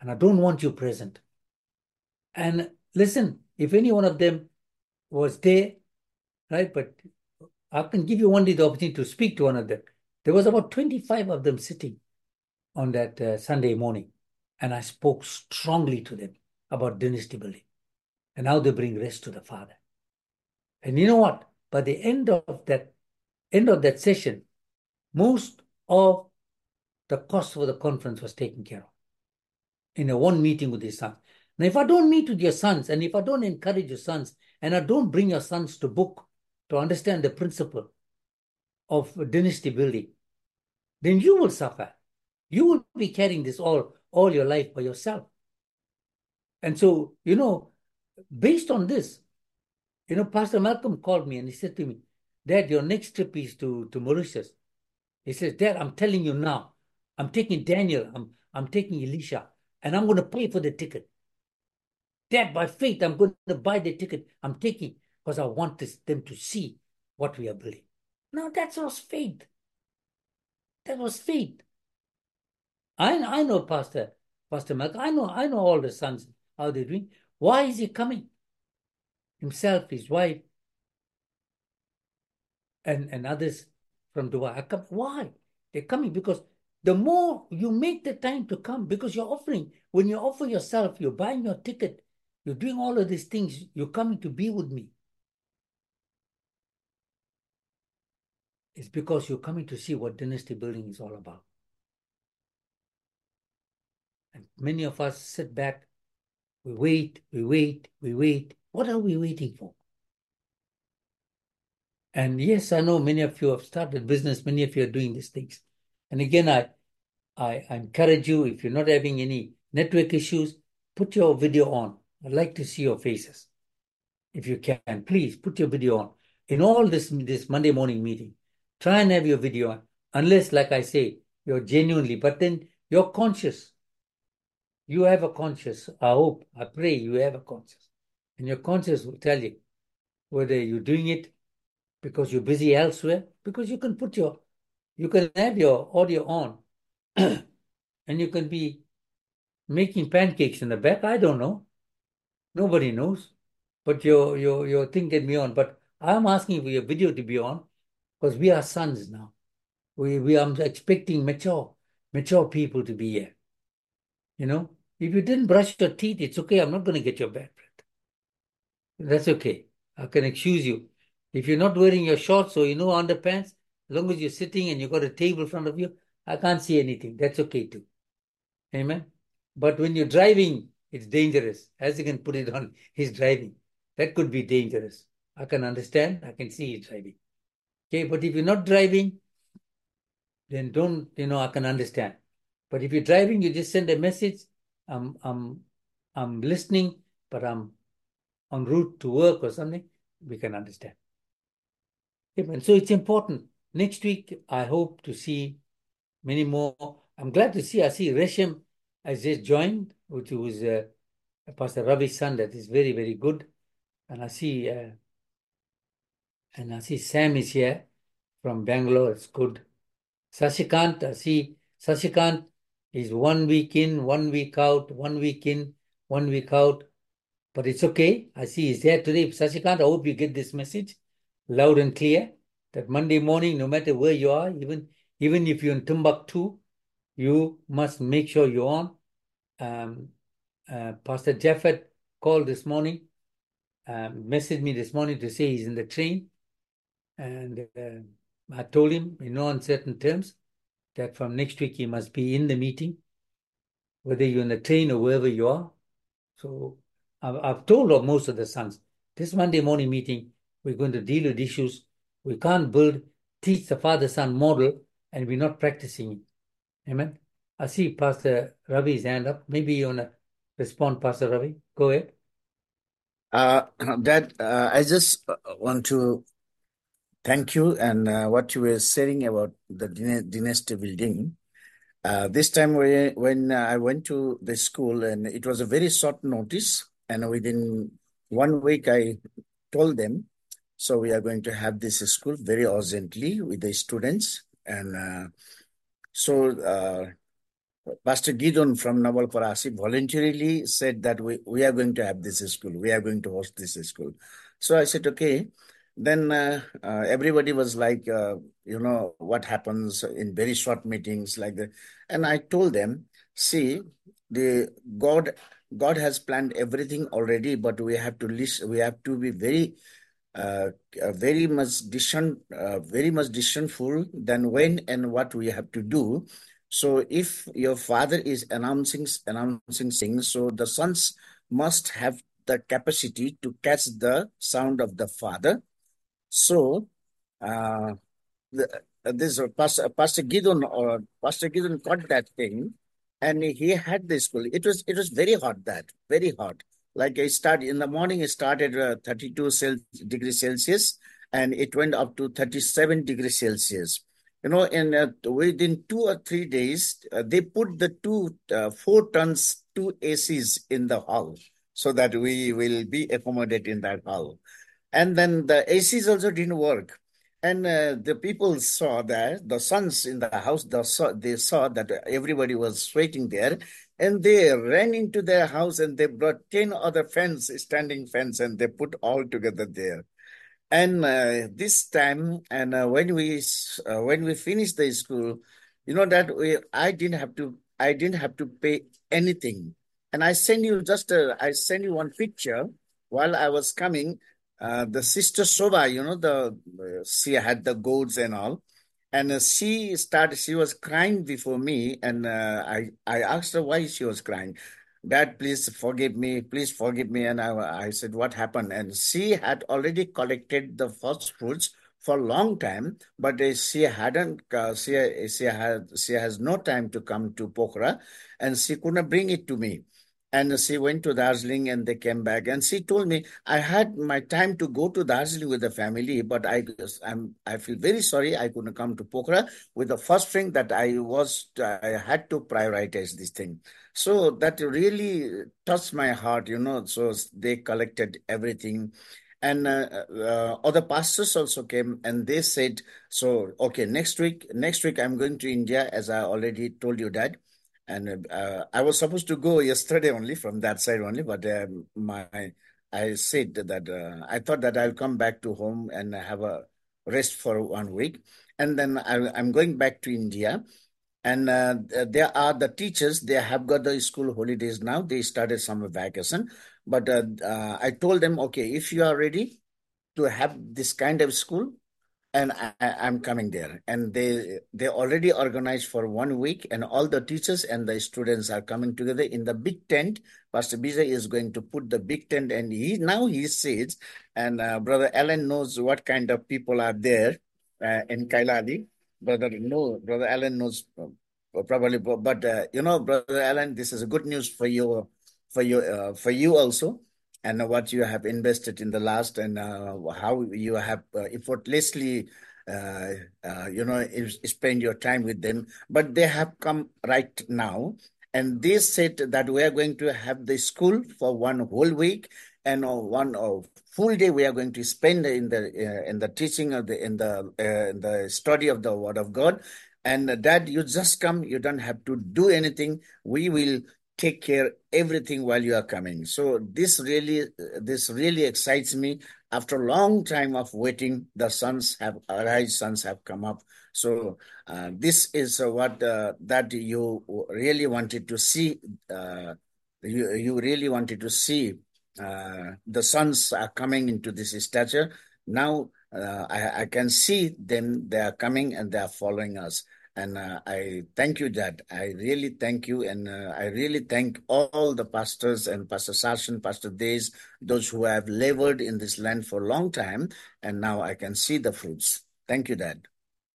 and I don't want you present. And listen, if any one of them was there, right, but I can give you only the opportunity to speak to one of them. There was about twenty-five of them sitting on that uh, Sunday morning, and I spoke strongly to them about dynasty building and how they bring rest to the Father. And you know what? By the end of that end of that session, most of the cost for the conference was taken care of in a one meeting with his sons. Now, if I don't meet with your sons, and if I don't encourage your sons, and I don't bring your sons to book to understand the principle of dynasty building, then you will suffer. You will be carrying this all, all your life by yourself. And so, you know, based on this, you know, Pastor Malcolm called me and he said to me, Dad, your next trip is to, to Mauritius. He says, Dad, I'm telling you now, I'm taking Daniel, I'm, I'm taking Elisha, and I'm going to pay for the ticket. Dad, by faith, I'm going to buy the ticket. I'm taking because I want this, them to see what we are building. Now, that was faith. That was faith. I, I know Pastor, Pastor Malcolm. I know, I know all the sons, how they're doing. Why is he coming? Himself, his wife, and, and others from Dubai. I come, why? They're coming because the more you make the time to come, because you're offering, when you offer yourself, you're buying your ticket, you're doing all of these things, you're coming to be with me. It's because you're coming to see what dynasty building is all about. And many of us sit back, we wait, we wait, we wait. What are we waiting for? And yes, I know many of you have started business, many of you are doing these things. And again, I, I, I encourage you, if you're not having any network issues, put your video on. I'd like to see your faces. If you can, please put your video on. In all this, this Monday morning meeting, try and have your video on. Unless, like I say, you're genuinely, but then you're conscious. You have a conscience. I hope, I pray you have a conscience. And your conscience will tell you whether you're doing it because you're busy elsewhere, because you can put your, you can have your audio on and you can be making pancakes in the back. I don't know. Nobody knows. But your, your, your thing can be on. But I'm asking for your video to be on because we are sons now. We, we are expecting mature, mature people to be here. You know, if you didn't brush your teeth, it's okay. I'm not going to get your bad breath. That's okay. I can excuse you. If you're not wearing your shorts or you know underpants, as long as you're sitting and you've got a table in front of you, I can't see anything. That's okay too. Amen. But when you're driving, it's dangerous. As you can put it on, he's driving. That could be dangerous. I can understand. I can see he's driving. Okay, but if you're not driving, then don't, you know, I can understand. But if you're driving, you just send a message. I'm, I'm, I'm listening, but I'm en route to work or something. We can understand. Okay, and so it's important. Next week, I hope to see many more. I'm glad to see, I see Reshem has just joined, which was uh, Pastor Ravi's son. That is very, very good. And I see, uh, and I see Sam is here from Bangalore. It's good. Sashikant, I see Sashikant is one week in, one week out, one week in, one week out. But it's okay. I see he's there today. Sashikant, I hope you get this message loud and clear that Monday morning, no matter where you are, even, even if you're in Timbuktu, you must make sure you're on. Um, uh, Pastor Jaffet called this morning, um, messaged me this morning to say he's in the train. And uh, I told him in no uncertain terms that from next week he must be in the meeting, whether you're in the train or wherever you are. So I've, I've told most of the sons, this Monday morning meeting, we're going to deal with issues. We can't build, teach the father-son model, and we're not practicing it. Amen. I see Pastor Ravi's hand up. Maybe you want to respond, Pastor Ravi. Go ahead. Uh, Dad, uh, I just want to thank you and uh, what you were saying about the dynasty building. Uh, this time we, when I went to the school, and it was a very short notice, and within one week I told them, so we are going to have this school very urgently with the students. And uh, so uh, Pastor Gideon from Nawalparasi voluntarily said that we, we are going to have this school. We are going to host this school. So I said, okay. Then uh, uh, everybody was like, uh, you know, what happens in very short meetings like that. And I told them, see, the God God has planned everything already, but we have to listen, we have to be very uh, uh, very much decision, uh, very much decisionful than when and what we have to do. So if your father is announcing announcing things, so the sons must have the capacity to catch the sound of the father. So uh, the, uh, this uh, Pastor, Pastor Gideon or Pastor Gideon got that thing, and he had the school. It was it was very hot, that very hot. Like it started in the morning, it started uh, thirty-two cel- degrees Celsius, and it went up to thirty-seven degrees Celsius. You know, in uh, within two or three days, uh, they put the two uh, four tons two A Cs in the hall so that we will be accommodated in that hall. And then the A Cs also didn't work. And uh, the people saw that, the sons in the house, the, saw, they saw that everybody was sweating there. And they ran into their house and they brought ten other fans, standing fans, and they put all together there. And uh, this time, and uh, when we uh, when we finished the school, you know that we I didn't have to I didn't have to pay anything. And I send you just a, I send you one picture while I was coming. Uh, the sister Shobha, you know, the uh, she had the goats and all, and uh, she started. She was crying before me, and uh, I I asked her why she was crying. Dad, please forgive me, please forgive me. And I, I said, what happened? And she had already collected the first fruits for a long time, but uh, she hadn't, uh, she, she, had, she has no time to come to Pokhara, and she couldn't bring it to me. And she went to Darjeeling and they came back. And she told me, I had my time to go to Darjeeling with the family, but I I'm, I feel very sorry I couldn't come to Pokhara with the first thing that I was, I had to prioritize this thing. So that really touched my heart, you know. So they collected everything. And uh, uh, other pastors also came and they said, so, okay, next week, next week I'm going to India, as I already told you, Dad. And uh, I was supposed to go yesterday only from that side only, but uh, my I said that uh, I thought that I'll come back to home and have a rest for one week. And then I, I'm going back to India. And uh, there are the teachers, they have got the school holidays now. They started summer vacation. But uh, uh, I told them, okay, if you are ready to have this kind of school, and I, I'm coming there. And they they already organized for one week, and all the teachers and the students are coming together in the big tent. Pastor Bijay is going to put the big tent, and he now he sits, and uh, Brother Alan knows what kind of people are there uh, in Kailali. Brother no, Brother Alan knows uh, probably, but uh, you know, Brother Alan, this is a good news for you, for you, uh, for you also, and what you have invested in the last, and uh, how you have uh, effortlessly, uh, uh, you know, spend your time with them. But they have come right now, and they said that we are going to have the school for one whole week, and uh, one uh, full day we are going to spend in the uh, in the teaching of the in the uh, in the study of the Word of God. And Dad, you just come. You don't have to do anything. We will take care everything while you are coming. So this really, this really excites me. After a long time of waiting, the sons have arrived, sons have come up. So uh, this is uh, what uh, that you really wanted to see. Uh, you, you really wanted to see uh, the sons are coming into this stature. Now uh, I, I can see them, they are coming and they are following us. And uh, I thank you, Dad. I really thank you. And uh, I really thank all the pastors and Pastor Sashan, Pastor Days, those who have labored in this land for a long time. And now I can see the fruits. Thank you, Dad.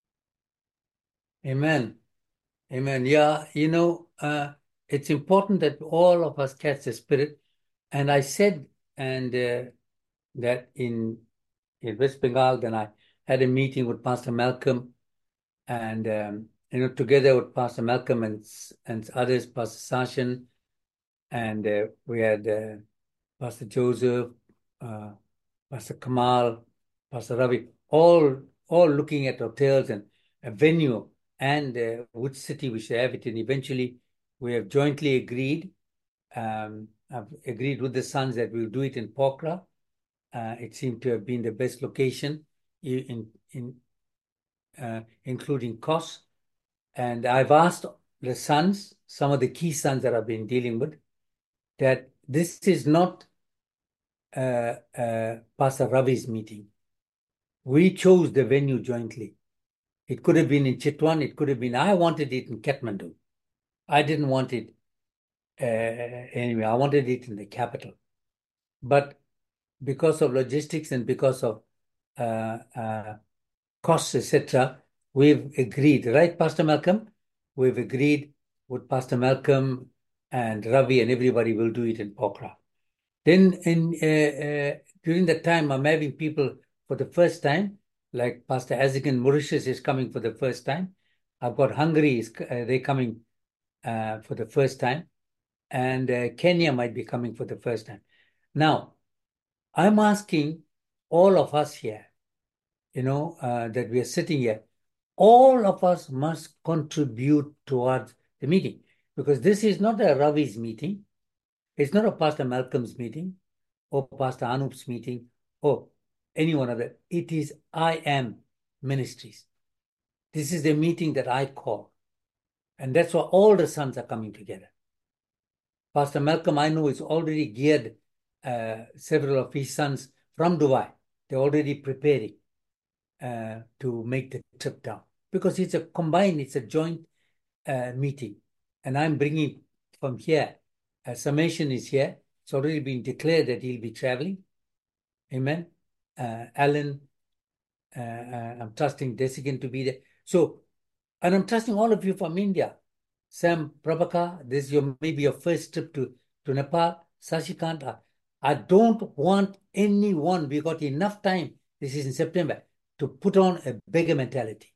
Amen. Amen. Yeah, you know, uh, it's important that all of us catch the Spirit. And I said, and uh, that in, in West Bengal, then I had a meeting with Pastor Malcolm, and um, you know, together with Pastor Malcolm and and others, Pastor Sashan, and uh, we had uh, Pastor Joseph, uh, Pastor Kamal, Pastor Ravi, all all looking at hotels and a venue and uh, which city we should have it. And eventually we have jointly agreed, um, I've agreed with the sons that we'll do it in Pokhara. Uh, it seemed to have been the best location, in, in uh, including costs. And I've asked the sons, some of the key sons that I've been dealing with, that this is not uh, uh, Pastor Ravi's meeting. We chose the venue jointly. It could have been in Chitwan. It could have been, I wanted it in Kathmandu. I didn't want it uh, anyway. I wanted it in the capital. But because of logistics and because of uh, uh, costs, et cetera, we've agreed, right, Pastor Malcolm? We've agreed with Pastor Malcolm and Ravi and everybody will do it in Pokhara. Then in uh, uh, during that time, I'm having people for the first time, like Pastor Azigan Mauritius is coming for the first time. I've got Hungary, is, uh, they're coming uh, for the first time. And uh, Kenya might be coming for the first time. Now, I'm asking all of us here, you know, uh, that we are sitting here, all of us must contribute towards the meeting, because this is not a Ravi's meeting. It's not a Pastor Malcolm's meeting or Pastor Anup's meeting or any one of them. It is I Am Ministries. This is the meeting that I call. And that's why all the sons are coming together. Pastor Malcolm, I know, is already geared uh, several of his sons from Dubai. They're already preparing uh, to make the trip down, because it's a combined, it's a joint uh, meeting. And I'm bringing from here. Uh, Summation is here. It's already been declared that he'll be traveling. Amen. Uh, Alan, uh, uh, I'm trusting Desigan to be there. So, and I'm trusting all of you from India. Sam Prabhakar, this is your maybe your first trip to, to Nepal. Sashikant, I don't want anyone, we got enough time, this is in September, to put on a beggar mentality.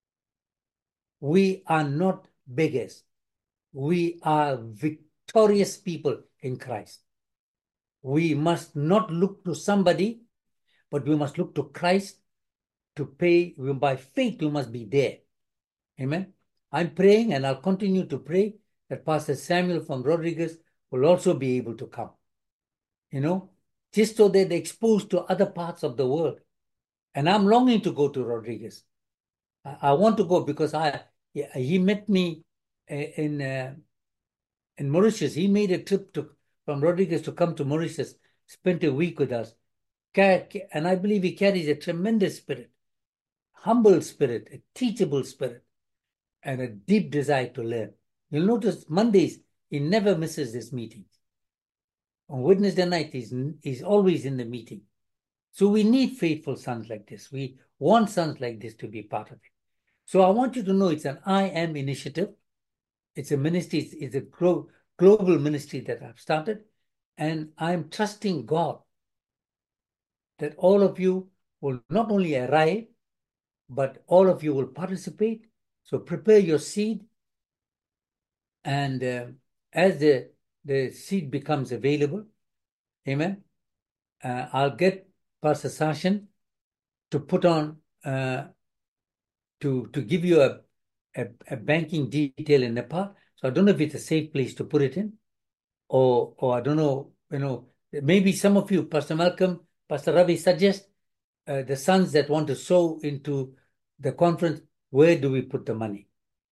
We are not beggars. We are victorious people in Christ. We must not look to somebody, but we must look to Christ to pay. By faith, we must be there. Amen. I'm praying, and I'll continue to pray, that Pastor Samuel from Rodriguez will also be able to come. You know, just so that they're exposed to other parts of the world. And I'm longing to go to Rodriguez. I, I want to go because I he met me in uh, in Mauritius. He made a trip to from Rodriguez to come to Mauritius, spent a week with us. And I believe he carries a tremendous spirit, humble spirit, a teachable spirit, and a deep desire to learn. You'll notice Mondays, he never misses this meeting. On Wednesday night, he's, he's always in the meeting. So we need faithful sons like this. We want sons like this to be part of it. So I want you to know it's an I Am initiative. It's a ministry, it's, it's a glo global ministry that I've started. And I'm trusting God that all of you will not only arrive, but all of you will participate. So prepare your seed. And uh, as the, the seed becomes available, amen, uh, I'll get Pastor Sashin to put on, uh, to, to give you a, a, a banking detail in Nepal. So I don't know if it's a safe place to put it in, or, or I don't know, you know, maybe some of you, Pastor Malcolm, Pastor Ravi, suggest uh, the sons that want to sow into the conference, where do we put the money?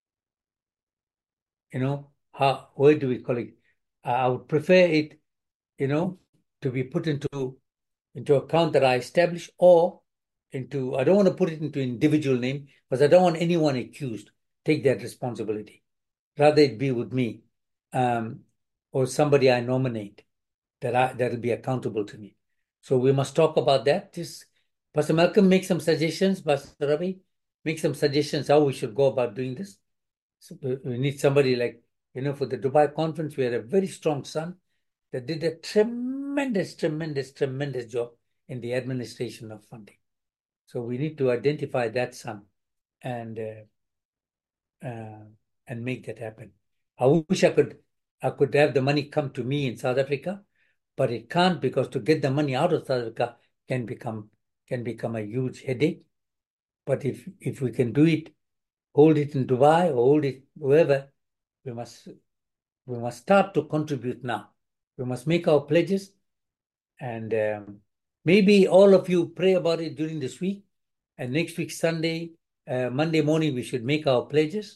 You know, how, where do we collect? Uh, I would prefer it, you know, to be put into, into account that I establish, or into, I don't want to put it into individual name, because I don't want anyone accused take that responsibility. Rather it be with me, um, or somebody I nominate that I, that'll be accountable to me. So we must talk about that. Just Pastor Malcolm, make some suggestions. Pastor Ravi, make some suggestions how we should go about doing this. So we need somebody like, you know, for the Dubai conference, we had a very strong son that did a tremendous, tremendous, tremendous job in the administration of funding. So we need to identify that son and uh, uh, and make that happen. I wish I could I could have the money come to me in South Africa, but it can't, because to get the money out of South Africa can become can become a huge headache. But if if we can do it, hold it in Dubai or hold it wherever, we must We must start to contribute now. We must make our pledges, and um, maybe all of you pray about it during this week, and next week, Sunday, uh, Monday morning, we should make our pledges.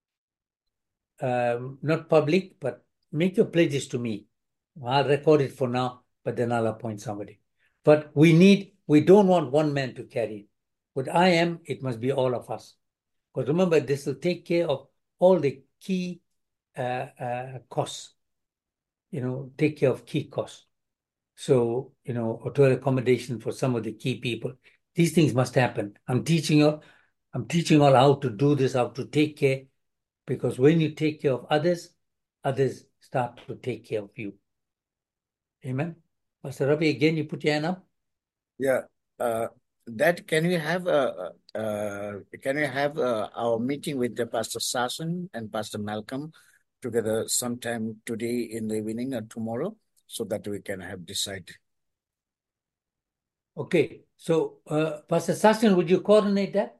Um, not public, but make your pledges to me. I'll record it for now, but then I'll appoint somebody. But we need, we don't want one man to carry it. What I am, it must be all of us. Because remember, this will take care of all the key uh, uh, costs, you know, take care of key costs. So, you know, hotel accommodation for some of the key people. These things must happen. I'm teaching you, I'm teaching all how to do this, how to take care. Because when you take care of others, others start to take care of you. Amen. Pastor Ravi, again, you put your hand up. Yeah. Uh, that can we have uh, uh, can we have uh, our meeting with the Pastor Sasson and Pastor Malcolm together sometime today in the evening or tomorrow, so that we can have decided. Okay. So, uh, Pastor Sasson, would you coordinate that?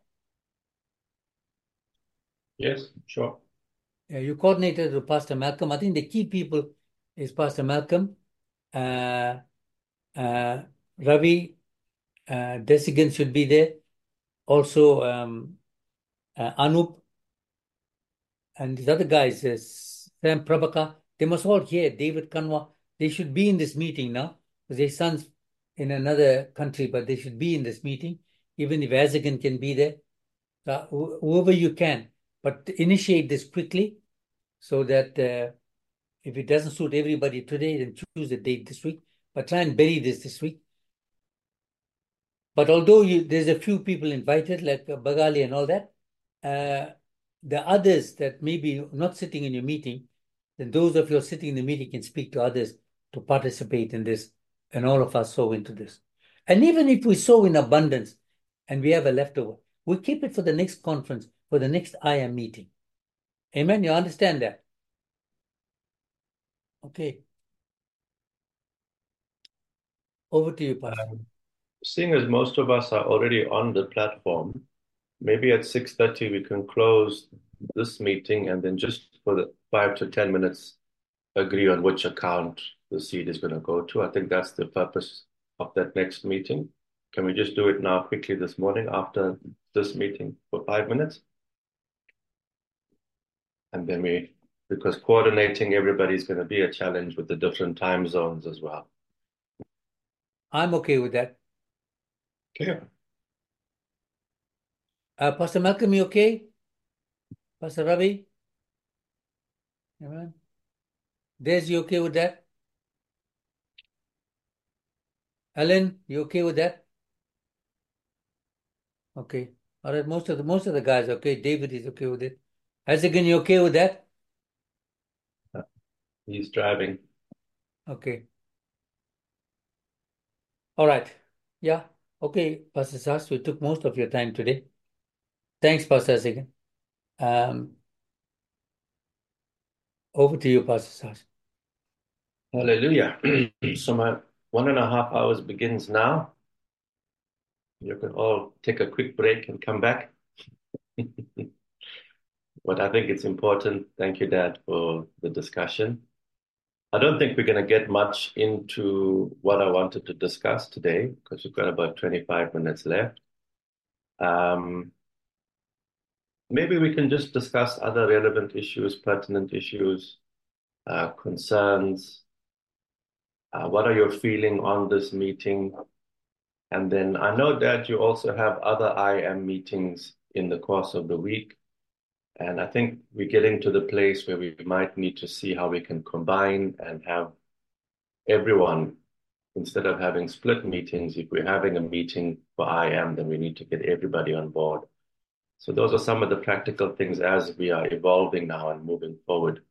Yes, sure. Yeah, you coordinated with Pastor Malcolm. I think the key people is Pastor Malcolm, uh, uh, Ravi, uh, Desigan should be there. Also, um, uh, Anup, and these other guys, uh, Sam Prabhakar, they must all hear. David Kanwa, they should be in this meeting now, because their son's in another country, but they should be in this meeting, even if Azagan can be there. So, wh- whoever you can, but initiate this quickly so that uh, if it doesn't suit everybody today, then choose a date this week, but try and bury this this week. But although you, there's a few people invited, like uh, Bagali and all that, uh, the others that may be not sitting in your meeting, then those of you who are sitting in the meeting can speak to others to participate in this, and all of us sow into this. And even if we sow in abundance and we have a leftover, we keep it for the next conference, for the next I A M meeting. Amen? You understand that? Okay. Over to you, Pastor. Um, seeing as most of us are already on the platform, maybe at six thirty we can close this meeting and then just for the five to ten minutes agree on which account the seed is going to go to. I think that's the purpose of that next meeting. Can we just do it now quickly this morning after this meeting for five minutes? And then we, because coordinating everybody is going to be a challenge with the different time zones as well. I'm okay with that. Okay. Uh, Pastor Malcolm, you okay? Pastor Ravi? Amen. Des, you okay with that? Ellen, you okay with that? Okay. All right. Most of the most of the guys, okay. David is okay with it. Azagan, you okay with that? He's driving. Okay. All right. Yeah. Okay, Pastor Sas, we took most of your time today. Thanks, Pastor Azagan. Um, over to you, Pastor Sas. Hallelujah. So my one and a half hours begins now. You can all take a quick break and come back. But I think it's important. Thank you, Dad, for the discussion. I don't think we're going to get much into what I wanted to discuss today because we've got about twenty-five minutes left. Um, maybe we can just discuss other relevant issues, pertinent issues, uh, concerns. Uh, what are your feelings on this meeting? And then I know that you also have other I M meetings in the course of the week. And I think we're getting to the place where we might need to see how we can combine and have everyone, instead of having split meetings, if we're having a meeting for I M, then we need to get everybody on board. So those are some of the practical things as we are evolving now and moving forward.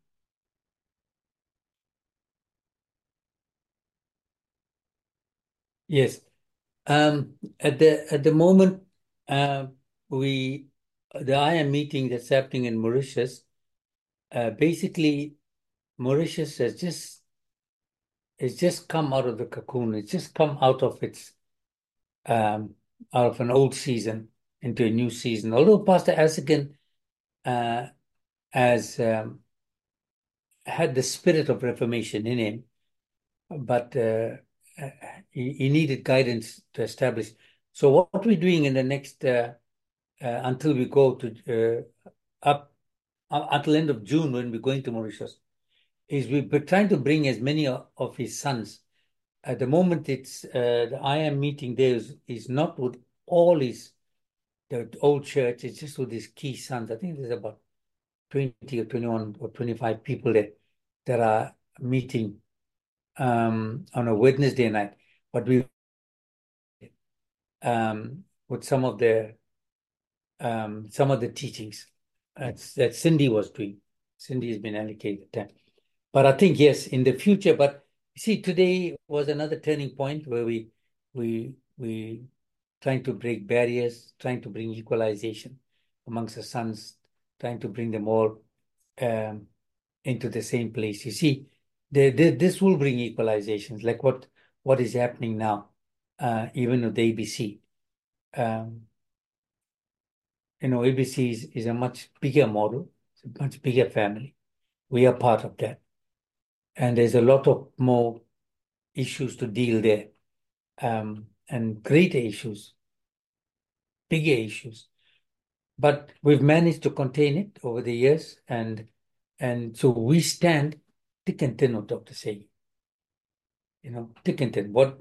Yes. Um, at the at the moment, uh, we the I A M meeting that's happening in Mauritius, uh, basically Mauritius has just it's just come out of the cocoon. It's just come out of its um, out of an old season into a new season. Although Pastor Asagan uh, has um, had the spirit of reformation in him, but uh, he, he needed guidance to establish. So what we're doing in the next, uh, uh, until we go to uh, up uh, until end of June when we're going to Mauritius, is we're trying to bring as many of his sons. At the moment, it's uh, the I am meeting there is, is not with all his the old church. It's just with his key sons. I think there's about twenty or twenty-one or twenty-five people there that are meeting um, on a Wednesday night. But we um, with some of the um, some of the teachings that's, that Cindy was doing. Cindy has been allocated time. But I think, yes, in the future, but see, today was another turning point where we, we, we trying to break barriers, trying to bring equalization amongst the sons, trying to bring them all um, into the same place. You see, the, the, this will bring equalizations, like what, what is happening now, uh, even with the A B C. Um, you know, A B C is, is a much bigger model, it's a much bigger family. We are part of that. And there's a lot of more issues to deal there, um, and greater issues, bigger issues. But we've managed to contain it over the years, and and so we stand thick and thin with Doctor Segi. You know, thick and thin. What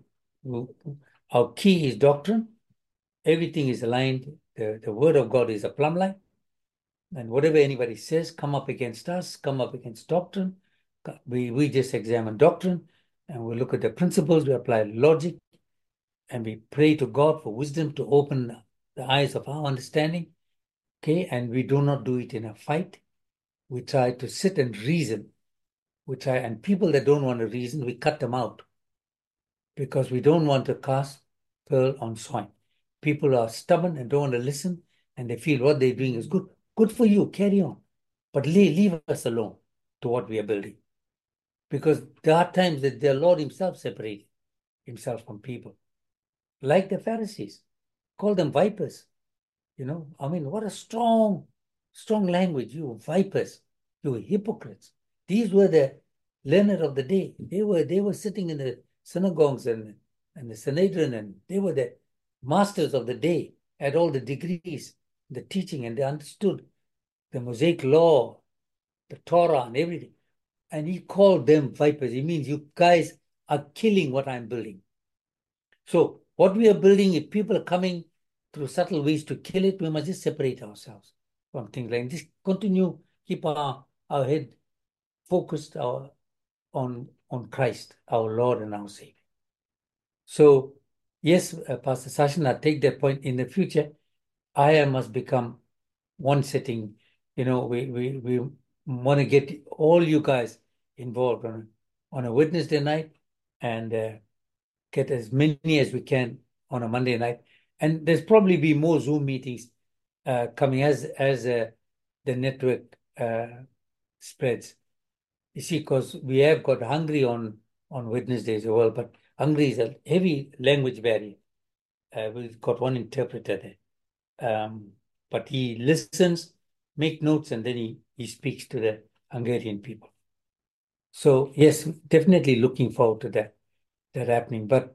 our key is doctrine. Everything is aligned. The, the word of God is a plumb line. And whatever anybody says, come up against us, come up against doctrine. We, we just examine doctrine and we look at the principles, we apply logic, and we pray to God for wisdom to open the eyes of our understanding. Okay, and we do not do it in a fight. We try to sit and reason. We try, and people that don't want to reason, we cut them out because we don't want to cast pearl on swine. People are stubborn and don't want to listen, and they feel what they're doing is good. Good for you, carry on. But leave, leave us alone to what we are building. Because there are times that the Lord himself separated himself from people. Like the Pharisees. Call them vipers. You know, I mean, what a strong, strong language. You vipers, you hypocrites. These were the learned of the day. They were they were sitting in the synagogues and, and the Sanhedrin, and they were the masters of the day, had all the degrees, the teaching, and they understood the Mosaic law, the Torah, and everything. And he called them vipers. It means you guys are killing what I'm building. So what we are building, if people are coming through subtle ways to kill it, we must just separate ourselves from things like this. Continue, keep our, our head focused our, on, on Christ, our Lord and our Savior. So, yes, uh, Pastor Sashin, I take that point. In the future, I am must become one setting. You know, we we, we want to get all you guys involved on, on a Wednesday night and uh, get as many as we can on a Monday night. And there's probably be more Zoom meetings uh, coming as as uh, the network uh, spreads. You see, because we have got Hungary on, on Wednesdays as well, but Hungary is a heavy language barrier. Uh, we've got one interpreter there. Um, but he listens, make notes, and then he, he speaks to the Hungarian people. So, yes, definitely looking forward to that, that happening. But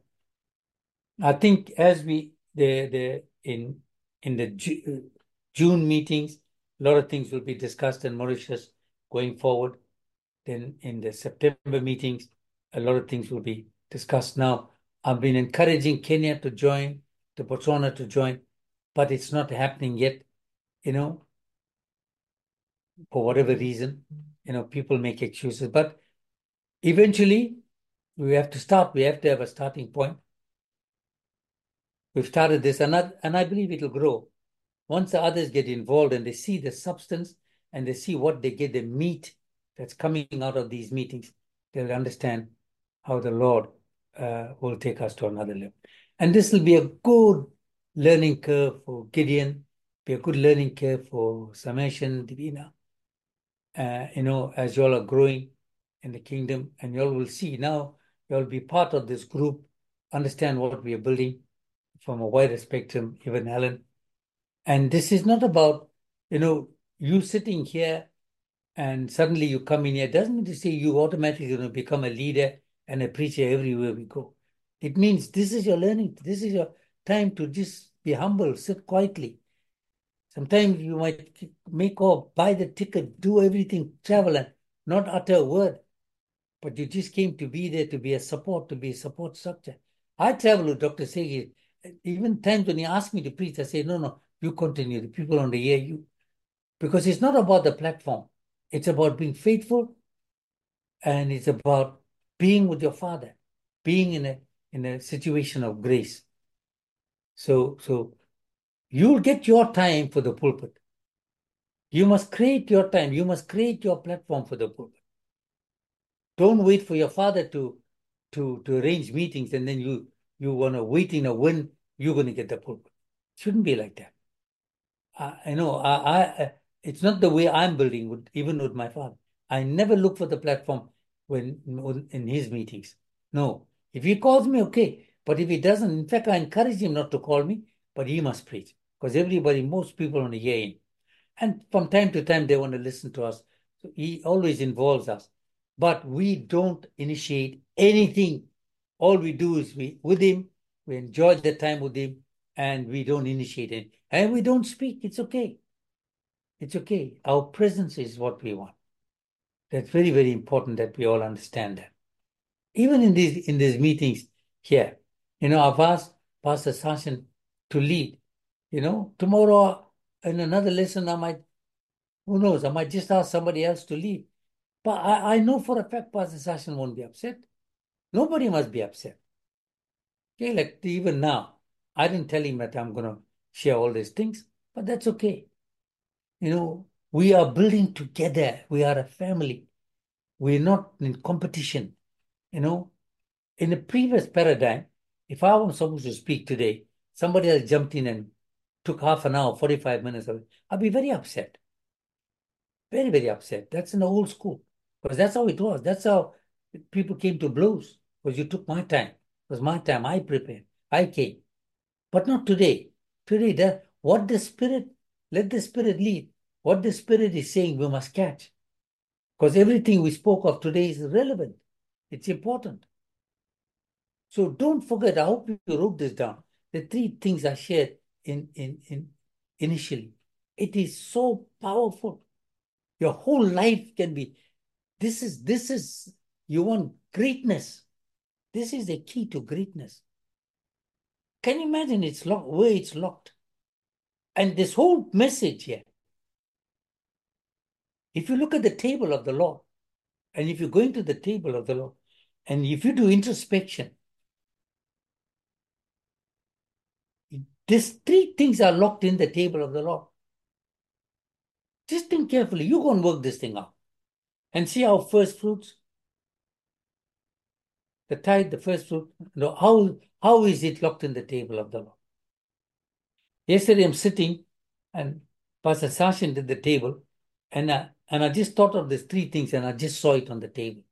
I think as we, the, the in, in the Ju- June meetings, a lot of things will be discussed in Mauritius going forward. Then in the September meetings, a lot of things will be discussed. Now, I've been encouraging Kenya to join, to Botswana to join, but it's not happening yet, you know, for whatever reason. You know, people make excuses, but eventually we have to start. We have to have a starting point. We've started this, and I, and I believe it'll grow. Once the others get involved and they see the substance and they see what they get, the meat that's coming out of these meetings, they'll understand how the Lord uh, will take us to another level. And this will be a good learning curve for Gideon, be a good learning curve for Samation, Divina, uh, you know, as you all are growing in the kingdom, and you all will see now, you all be part of this group, understand what we are building from a wider spectrum, even Helen. And this is not about, you know, you sitting here and suddenly you come in here, it doesn't mean to say you automatically going to become a leader and a preacher everywhere we go. It means this is your learning. This is your time to just be humble, sit quietly. Sometimes you might make or buy the ticket, do everything, travel and not utter a word. But you just came to be there to be a support, to be a support structure. I travel with Doctor Segi. Even times when he asked me to preach, I say, no, no, you continue. The people want to hear you. Because it's not about the platform. It's about being faithful, and it's about being with your Father, being in a in a situation of grace. So, so you'll get your time for the pulpit. You must create your time. You must create your platform for the pulpit. Don't wait for your father to to to arrange meetings and then you you want to wait in a when you're going to get the pulpit. Shouldn't be like that. I, I know. I, I it's not the way I'm building. With, even with my father, I never look for the platform when in his meetings. No, if he calls me, okay. But if he doesn't, in fact, I encourage him not to call me. But he must preach because everybody, most people want to hear him, and from time to time they want to listen to us. So he always involves us. But we don't initiate anything. All we do is we with him, we enjoy the time with him, and we don't initiate it. And we don't speak. It's okay. It's okay. Our presence is what we want. That's very, very important that we all understand that. Even in these in these meetings here, you know, I've asked Pastor Sashin to lead. You know, tomorrow in another lesson, I might, who knows, I might just ask somebody else to lead. But I, I know for a fact Pastor Sashin won't be upset. Nobody must be upset. Okay, like even now, I didn't tell him that I'm going to share all these things, but that's okay. You know, we are building together. We are a family. We're not in competition. You know, in the previous paradigm, if I was supposed to speak today, somebody else jumped in and took half an hour, forty-five minutes of it, I'd be very upset. Very, very upset. That's in the old school. Because that's how it was. That's how people came to blows. Because you took my time. It was my time. I prepared. I came. But not today. Today, that what the Spirit, let the Spirit lead. What the Spirit is saying, we must catch. Because everything we spoke of today is relevant. It's important. So don't forget, I hope you wrote this down. The three things I shared in, in, in initially. It is so powerful. Your whole life can be, this is, this is, you want greatness. This is the key to greatness. Can you imagine it's locked, where it's locked? And this whole message here, if you look at the table of the Lord, and if you go into the table of the Lord, and if you do introspection, these three things are locked in the table of the Lord. Just think carefully. You go and work this thing out. And see how first fruits, the tithe, the first fruit, you know, how, how is it locked in the table of the Lord? Yesterday I'm sitting and Pastor Sashin did the table and I, and I just thought of these three things and I just saw it on the table.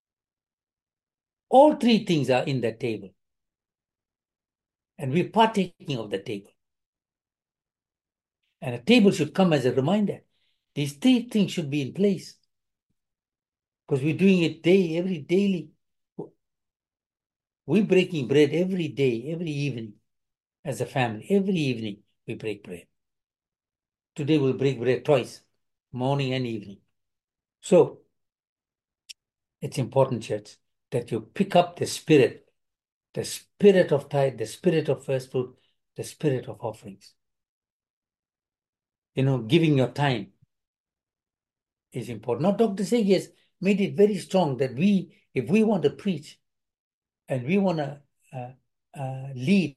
All three things are in the table. And we're partaking of the table. And a table should come as a reminder. These three things should be in place. Because we're doing it day, every daily. We're breaking bread every day, every evening as a family. Every evening we break bread. Today we'll break bread twice, morning and evening. So it's important, church, that you pick up the spirit, the spirit of tithe, the spirit of first fruit, the spirit of offerings. You know, giving your time is important. Now, Doctor Segi has made it very strong that we, if we want to preach and we want to uh, uh, lead,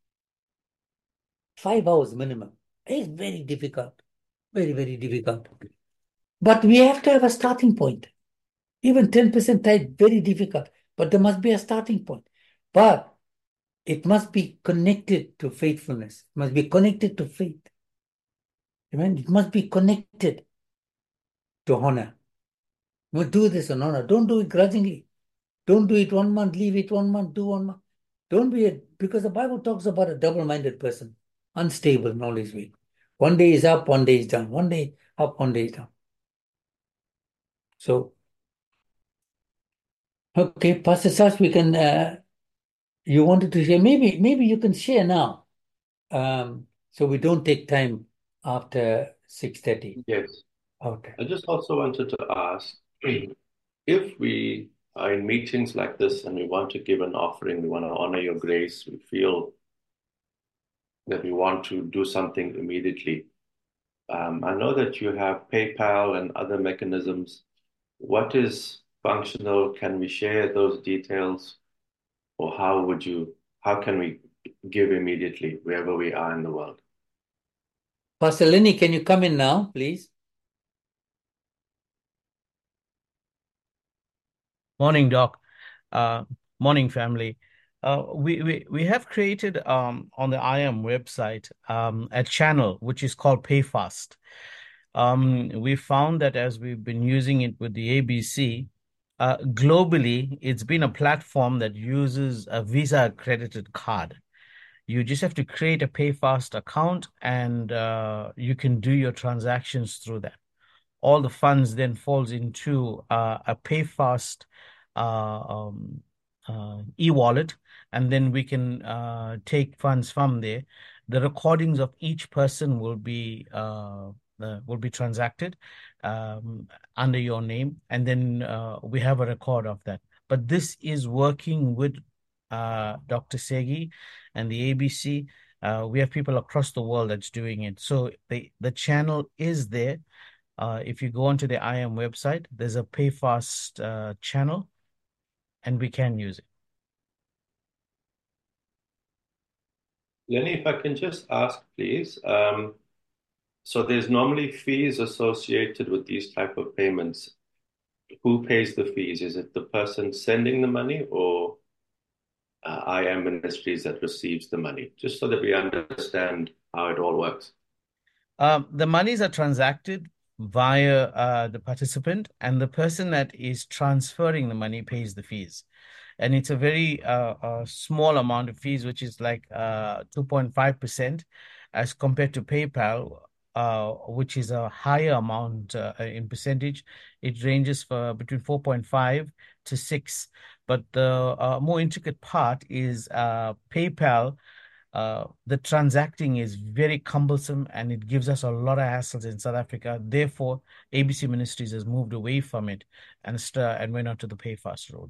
five hours minimum. It's very difficult. Very, very difficult. But we have to have a starting point. Even ten percent tithe, very difficult. But there must be a starting point. But it must be connected to faithfulness. It must be connected to faith. Amen. It must be connected to honor. We do this in honor. Don't do it grudgingly. Don't do it one month, leave it one month, do one month. Don't be a, because the Bible talks about a double-minded person, unstable in all his way. One day is up, one day is down. One day up, one day is down. So, okay, Pastor Sash, we can, uh, you wanted to share, maybe, maybe you can share now. Um, so we don't take time after six thirty. Yes. Okay. I just also wanted to ask if we are in meetings like this and we want to give an offering, we want to honor your grace, we feel that we want to do something immediately. Um, I know that you have PayPal and other mechanisms. What is functional? Can we share those details? Or how would you, how can we give immediately wherever we are in the world? Pastor Lenny, can you come in now, please? Morning, Doc. Uh, morning, family. Uh, we, we, we have created um, on the I A M website um, a channel which is called PayFast. Um, we found that as we've been using it with the A B C, uh, globally, it's been a platform that uses a Visa accredited card. You just have to create a PayFast account and uh, you can do your transactions through that. All the funds then falls into uh, a PayFast uh, um, uh, e-wallet, and then we can uh, take funds from there. The recordings of each person will be uh, uh, will be transacted um, under your name, and then uh, we have a record of that. But this is working with uh, Doctor Segi and the A B C. Uh, we have people across the world that's doing it. So the the channel is there. Uh, if you go onto the I A M website, there's a PayFast uh, channel, and we can use it. Lenny, if I can just ask, please. Um, so there's normally fees associated with these type of payments. Who pays the fees? Is it the person sending the money or uh, I A M Ministries that receives the money? Just so that we understand how it all works. Um, the monies are transacted via uh, the participant, and the person that is transferring the money pays the fees. And it's a very uh, uh, small amount of fees, which is like uh, two point five percent as compared to PayPal, uh, which is a higher amount uh, in percentage. It ranges for between four point five to six. But the uh, more intricate part is uh, PayPal. Uh, the transacting is very cumbersome and it gives us a lot of hassles in South Africa. Therefore, A B C Ministries has moved away from it and st- and went onto the PayFast road.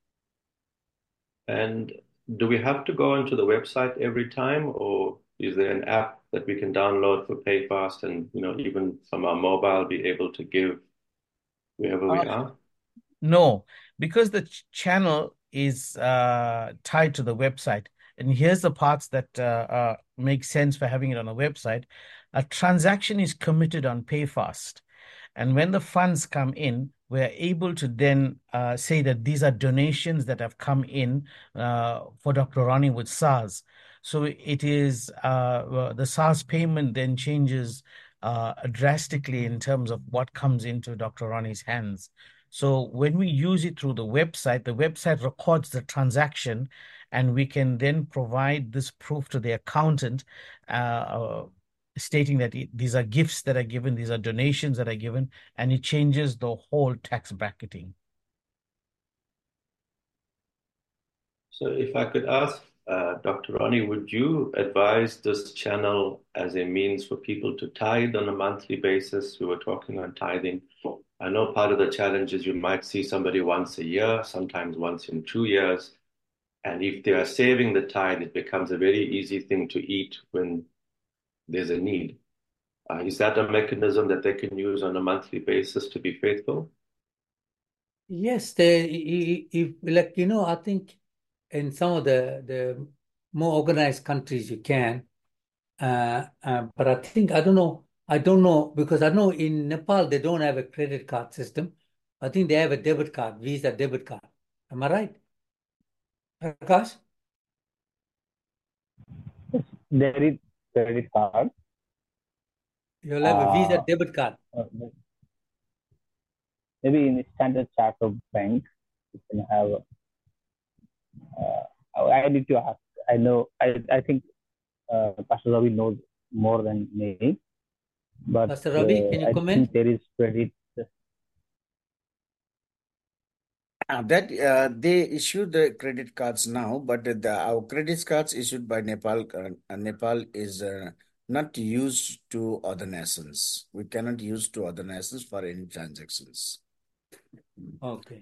And do we have to go onto the website every time, or is there an app that we can download for PayFast and, you know, even from our mobile be able to give wherever we Uh, are? No, because the ch- channel is uh, tied to the website. And here's the parts that uh, uh, make sense for having it on a website. A transaction is committed on PayFast. And when the funds come in, we're able to then uh, say that these are donations that have come in uh, for Doctor Ronnie with SARS. So it is uh, the SARS payment then changes uh, drastically in terms of what comes into Doctor Ronnie's hands. So when we use it through the website, the website records the transaction, and we can then provide this proof to the accountant, uh, stating that it, these are gifts that are given, these are donations that are given, and it changes the whole tax bracketing. So if I could ask, uh, Doctor Ronnie, would you advise this channel as a means for people to tithe on a monthly basis? We were talking on tithing. I know part of the challenge is you might see somebody once a year, sometimes once in two years. And if they are saving the tithe, it becomes a very easy thing to eat when there's a need. Uh, is that a mechanism that they can use on a monthly basis to be faithful? Yes, the if like you know, I think in some of the the more organized countries you can, uh, uh, but I think I don't know. I don't know because I know in Nepal they don't have a credit card system. I think they have a debit card, Visa debit card. Am I right, Prakash? There is credit card. You'll have a Visa Uh, debit card. uh, maybe in Standard Chartered Bank, you can have. Uh, I need to ask. I know. I I think uh, Pastor Ravi knows more than me, but Pastor Ravi, uh, can you I comment? think there is credit. Uh, that uh, they issue the credit cards now, but the, our credit cards issued by Nepal, uh, Nepal is uh, not used to other nations. We cannot use to other nations for any transactions. Okay.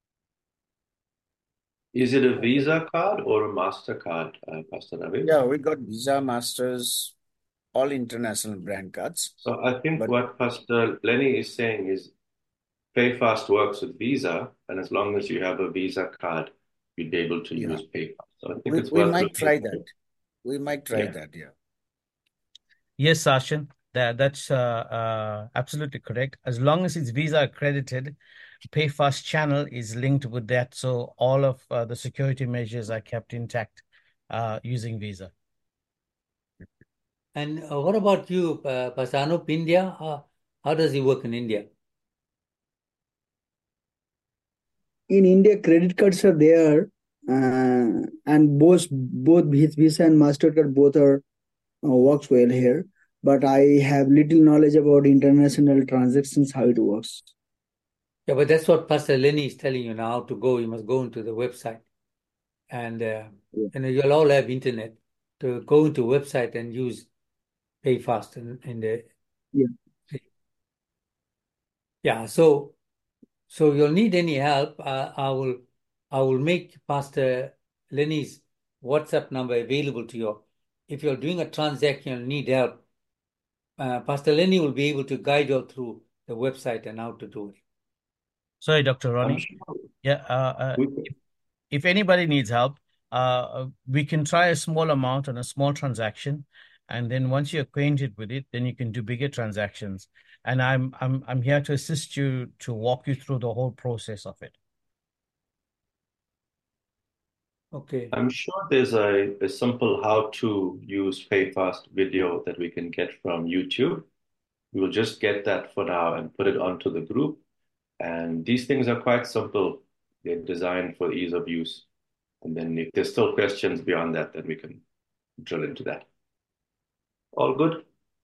Is it a Visa card or a MasterCard, uh, Pastor Ravi? Yeah, we got Visa, Masters, all international brand cards. So I think But what Pastor Lenny is saying is PayFast works with Visa, and as long as you have a Visa card, you'd be able to yeah, use PayFast. So I think we, it's we worth might looking try into. that. We might try Yeah. that, yeah. Yes, Sachin, that that's uh, uh, absolutely correct. As long as it's Visa accredited, PayFast channel is linked with that, so all of uh, the security measures are kept intact uh, using Visa. And uh, what about you, uh, Pastor Anup, India? Uh, how does he work in India? In India, credit cards are there, uh, and both both Visa and Mastercard both are uh, works well here. But I have little knowledge about international transactions, how it works. Yeah, but that's what Pastor Lenny is telling you now, how to go. You must go into the website. And uh, Yeah. you know, you'll all have internet to go into website and use PayFast in, in the Yeah. yeah. So so you'll need any help. Uh, I will I will make Pastor Lenny's WhatsApp number available to you. If you're doing a transaction, you need help. Uh, Pastor Lenny will be able to guide you through the website and how to do it. Sorry, Doctor I'm Ronnie. sure Yeah, uh, uh, we if, if anybody needs help, uh, we can try a small amount on a small transaction, and then once you're acquainted with it, then you can do bigger transactions. And I'm I'm I'm here to assist you to walk you through the whole process of it. Okay. I'm sure there's a, a simple how to use PayFast video that we can get from YouTube. We will just get that for now and put it onto the group. And these things are quite simple. They're designed for ease of use. And then if there's still questions beyond that, then we can drill into that. All good?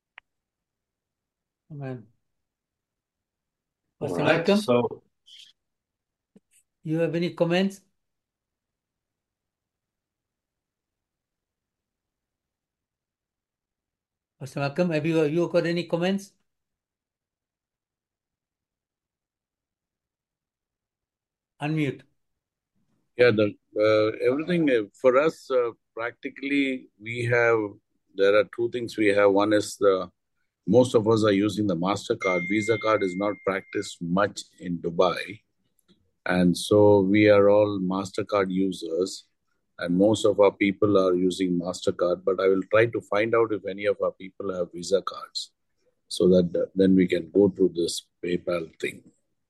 Amen. All Pastor right. Malcolm, So you have any comments? Pastor Malcolm, have you you got any comments? Unmute. Yeah, the uh, everything uh, for us uh, practically we have. There are two things we have. One is the most of us are using the MasterCard. Visa card is not practiced much in Dubai, and so we are all MasterCard users, and most of our people are using MasterCard. But I will try to find out if any of our people have Visa cards, so that uh, then we can go through this PayPal thing.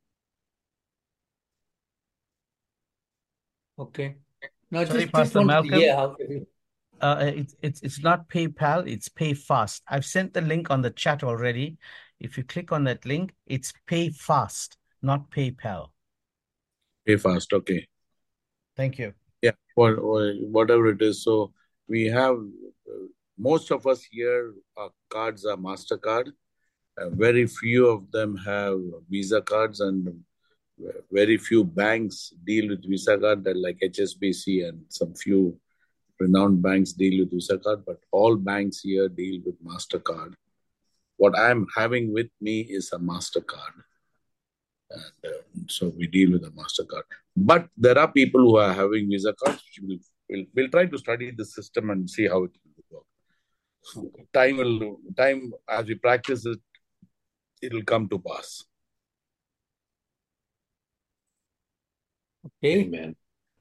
Okay. Now, Sorry, just just Pastor wanted to Malcolm. hear how. Uh, it's it's it's not PayPal, it's PayFast. I've sent the link on the chat already. If you click on that link, it's PayFast, not PayPal. PayFast, okay. Thank you. Yeah, or, or whatever it is. So we have uh, most of us here. Our cards are Mastercard. Uh, very few of them have Visa cards, and very few banks deal with Visa card. That like H S B C and some few renowned banks deal with Visa card, but all banks here deal with Mastercard. What I'm having with me is a Mastercard. And uh, so we deal with a MasterCard. But there are people who are having Visa cards. We'll, we'll, we'll try to study the system and see how it will work. Okay. Time will, time as we practice it, it will come to pass. Okay. Amen.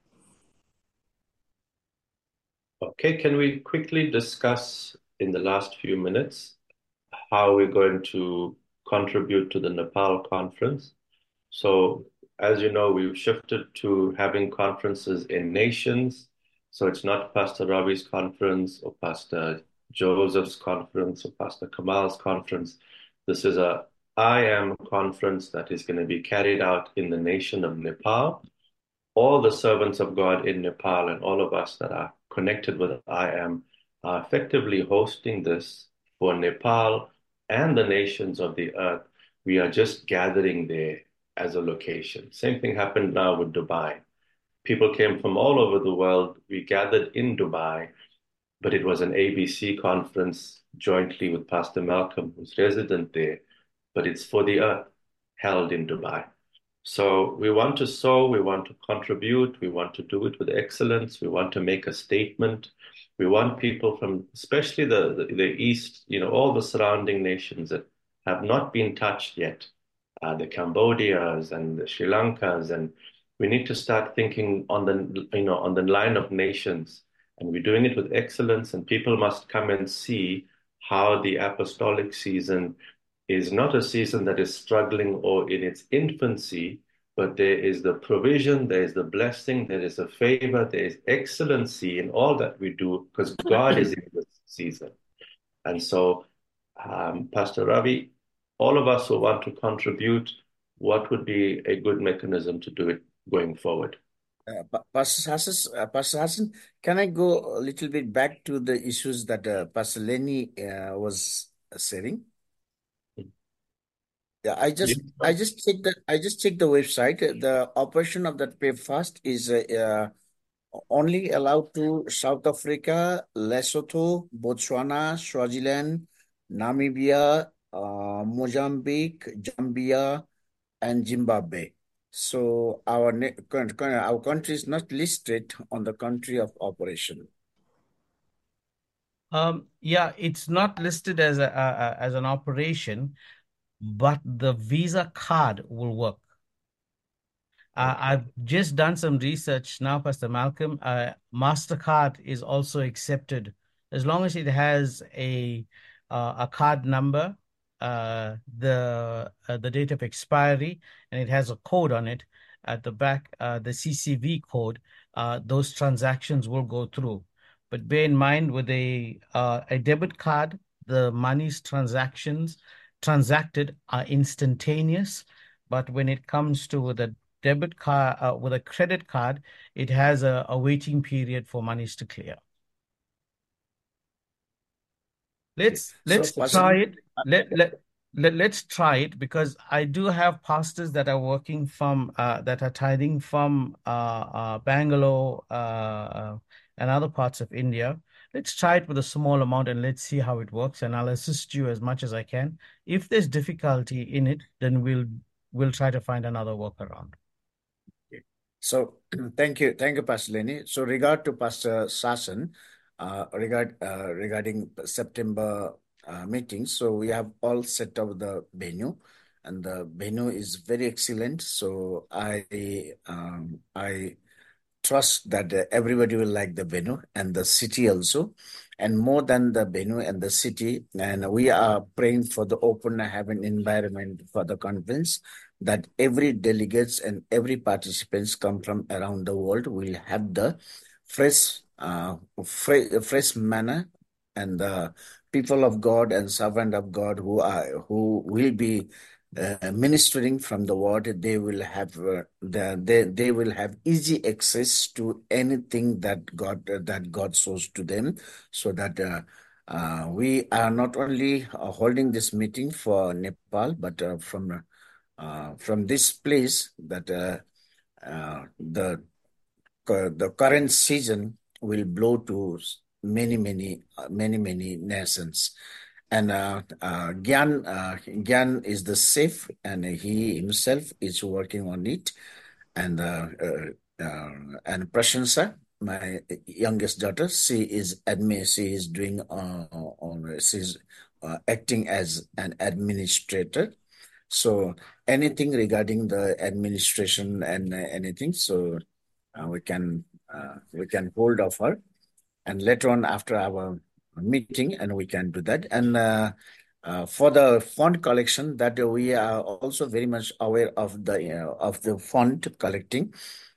Okay, can we quickly discuss in the last few minutes how we're going to contribute to the Nepal conference? So, as you know, we've shifted to having conferences in nations. So it's not Pastor Ravi's conference or Pastor Joseph's conference or Pastor Kamal's conference. This is a I Am conference that is going to be carried out in the nation of Nepal. All the servants of God in Nepal and all of us that are connected with I Am are effectively hosting this for Nepal and the nations of the earth. We are just gathering there as a location. Same thing happened now with Dubai. People came from all over the world. We gathered in Dubai, but it was an A B C conference jointly with Pastor Malcolm, who's resident there, but it's for the earth, held in Dubai. So we want to sow, we want to contribute, we want to do it with excellence, we want to make a statement. We want people from, especially the, the, the East, you know, all the surrounding nations that have not been touched yet, uh, the Cambodias and the Sri Lankas, and we need to start thinking on the, you know, on the line of nations, and we're doing it with excellence, and people must come and see how the apostolic season is not a season that is struggling or in its infancy, but there is the provision, there is the blessing, there is a favor, there is excellency in all that we do because God is in this season. And so, um, Pastor Ravi, all of us who want to contribute, what would be a good mechanism to do it going forward? Uh, Pastor Hassan, uh, Pastor Hassan, can I go a little bit back to the issues that uh, Pastor Lenny uh, was saying? Yeah, I just Yeah. I just checked the I just checked the website. The operation of that pay fast is uh, uh, only allowed to South Africa, Lesotho, Botswana, Swaziland, Namibia, uh, Mozambique, Zambia, and Zimbabwe. So our ne- con- con- our country is not listed on the country of operation. Um, yeah, it's not listed as a, a, a as an operation, but the Visa card will work. Uh, I've just done some research now, Pastor Malcolm. Uh, MasterCard is also accepted as long as it has a uh, a card number, uh, the uh, the date of expiry, and it has a code on it at the back, uh, the C C V code. Uh, those transactions will go through. But bear in mind, with a uh, a debit card, the money's transactions transacted are instantaneous. But when it comes to the debit card, uh, with a credit card, it has a, a waiting period for monies to clear. Let's So, let's Pastor, try it. Let let let let's try it because I do have pastors that are working from uh, that are tithing from uh, uh, Bangalore uh, uh, and other parts of India. Let's try it with a small amount and let's see how it works. And I'll assist you as much as I can. If there's difficulty in it, then we'll we'll try to find another workaround. So thank you, thank you, Pastor Lenny. So regard to Pastor Sasan, uh, regard uh, regarding September uh, meeting. So we have all set up the venue, and the venue is very excellent. So I um, I trust that uh, everybody will like the venue and the city also, and more than the venue and the city. And we are praying for the open heaven environment for the conference, that every delegates and every participants come from around the world will have the fresh, uh, fresh, fresh manner, and the people of God and servant of God who are who will be uh, ministering from the word, they will have uh, the, they they will have easy access to anything that God uh, that God shows to them, so that uh, uh, we are not only uh, holding this meeting for Nepal, but uh, from uh, from this place that uh, uh, the the current season will blow to many many uh, many many nations. And uh, uh, Gyan, uh, Gyan is the safe, and he himself is working on it. And uh, uh, uh, and Prashansa, my youngest daughter, she is admin. She is doing uh, on. She's uh, acting as an administrator. So anything regarding the administration and uh, anything, so uh, we can uh, we can hold of her, and later on after our meeting, and we can do that. And uh, uh, for the fund collection, that we are also very much aware of the uh, of the fund collecting,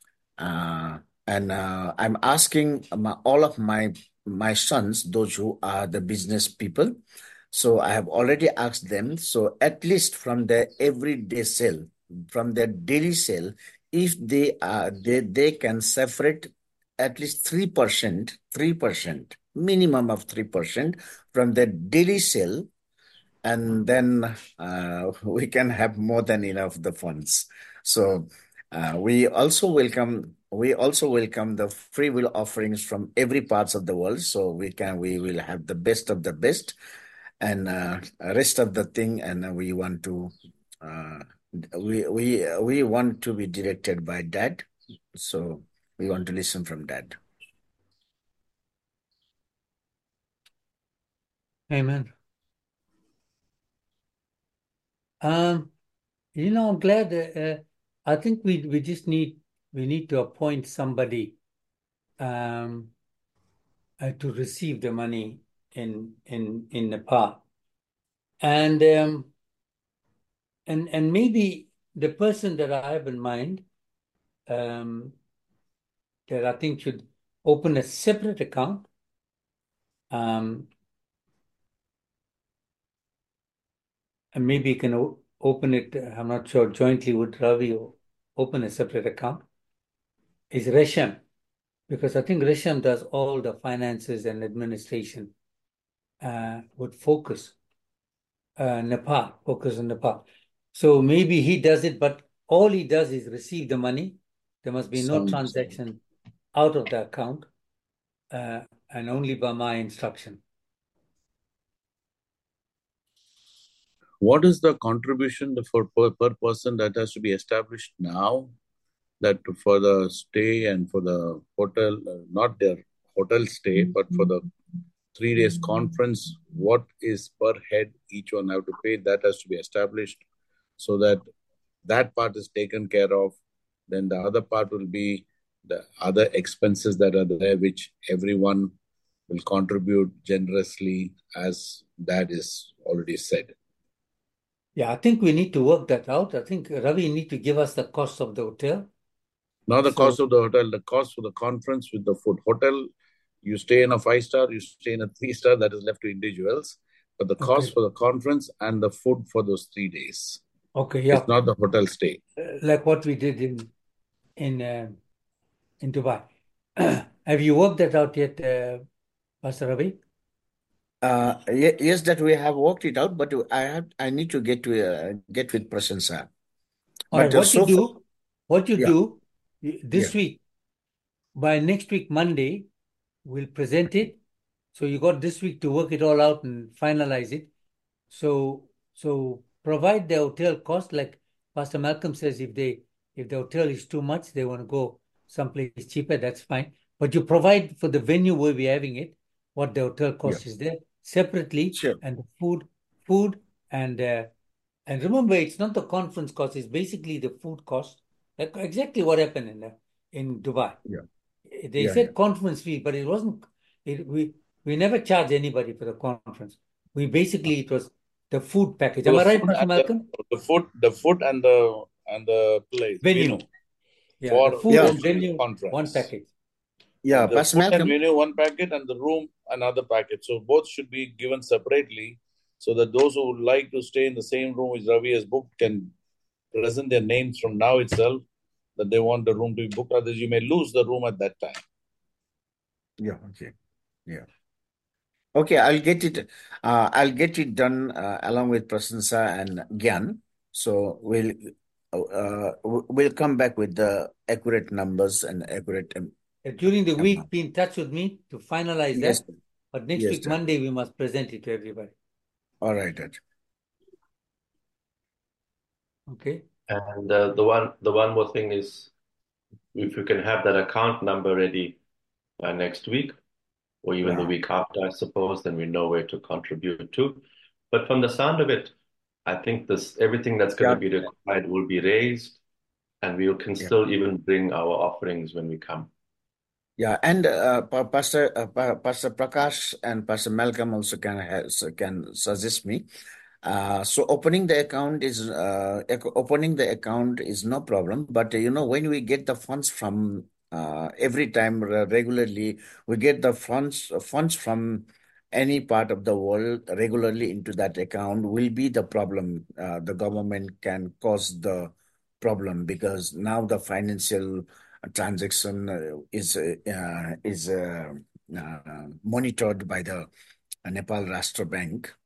uh, and uh, I'm asking my, all of my my sons, those who are the business people. So I have already asked them. So at least from their everyday sale, from their daily sale, if they are they they can separate at least three percent, three percent, minimum of three percent from their daily sale, and then uh, we can have more than enough the funds. So uh, we also welcome we also welcome the free will offerings from every parts of the world. So we can we will have the best of the best, and uh, rest of the thing, and uh, we want to uh, we we we want to be directed by Dad. So we want to listen from Dad. Amen. Um, you know, I'm glad. Uh, uh, I think we we just need we need to appoint somebody um, uh, to receive the money in in in Nepal, and um, and and maybe the person that I have in mind um, that I think should open a separate account. Um, and maybe you can o- open it. uh, I'm not sure jointly with Ravi or open a separate account. Is Resham, because I think Resham does all the finances and administration. Uh, would focus uh, Nepal, focus on Nepal. So maybe he does it, but all he does is receive the money. There must be no Sounds- transaction out of the account, uh, and only by my instruction. What is the contribution for per, per person that has to be established now? That for the stay and for the hotel, uh, not their hotel stay, but for the three days conference, what is per head each one have to pay? That has to be established so that that part is taken care of. Then the other part will be the other expenses that are there, which everyone will contribute generously, as that is already said. Yeah, I think we need to work that out. I think Ravi need to give us the cost of the hotel. Not the So- cost of the hotel, the cost for the conference with the food. Hotel, you stay in a five star, you stay in a three star, that is left to individuals. But the cost Okay. for the conference and the food for those three days. Okay, yeah, It's not the hotel stay. Uh, like what we did in in uh, in Dubai. Have you worked that out yet, uh, Pastor Ravi? Uh, ye- yes, that we have worked it out, but I have I need to get to uh, get with Prasansa. All right, But uh, what you so far, do, what you Yeah. do y- this Yeah. week, by next week, Monday, we'll present it. So you got this week to work it all out and finalize it. So, so provide the hotel cost, like Pastor Malcolm says, if they, if the hotel is too much, they want to go someplace cheaper, that's fine. But you provide for the venue where we're having it, what the hotel cost is there separately, Sure. and the food, food, and uh, and remember, it's not the conference cost; it's basically the food cost. Like exactly what happened in uh, in Dubai. Yeah. They Yeah, said yeah. conference fee, but it wasn't. It, we we never charge anybody for the conference. We basically it was the food package. Am The I right, food Pastor and Malcolm? the, the food, the food and the and the place Venue. venue Yeah, for the food Yeah. and venue, conference. one package. Yeah, The Pastor food and Malcolm. venue one packet and the room another packet. So both should be given separately, so that those who would like to stay in the same room which Ravi has booked can present their names from now itself that they want the room to be booked. Otherwise, you may lose the room at that time. Yeah. Okay. Yeah. Okay, I'll get it. Uh, I'll get it done uh, along with Prasansa and Gyan. So we'll uh, we'll come back with the accurate numbers and accurate. Um, Uh, During the amount. week, be in touch with me to finalize Yes. that. But next Yes, week, sir. Monday, we must present it to everybody. All right. Dad. Okay. And uh, the one, the one more thing is, if you can have that account number ready by next week, or even the Yeah. week after, I suppose, then we know where to contribute to. But from the sound of it, I think this everything that's going Yeah. to be required will be raised, and we can Yeah. still even bring our offerings when we come. Yeah, and uh, Pa- Pastor uh, Pa- Pastor Prakash and Pastor Malcolm also can has, can suggest me. Uh, so opening the account is uh, ec- opening the account is no problem. But uh, you know, when we get the funds from uh, every time uh, regularly, we get the funds funds from any part of the world regularly into that account will be the problem. Uh, the government can cause the problem because now the financial transaction uh, is uh, is uh, uh, monitored by the Nepal Rashtra Bank.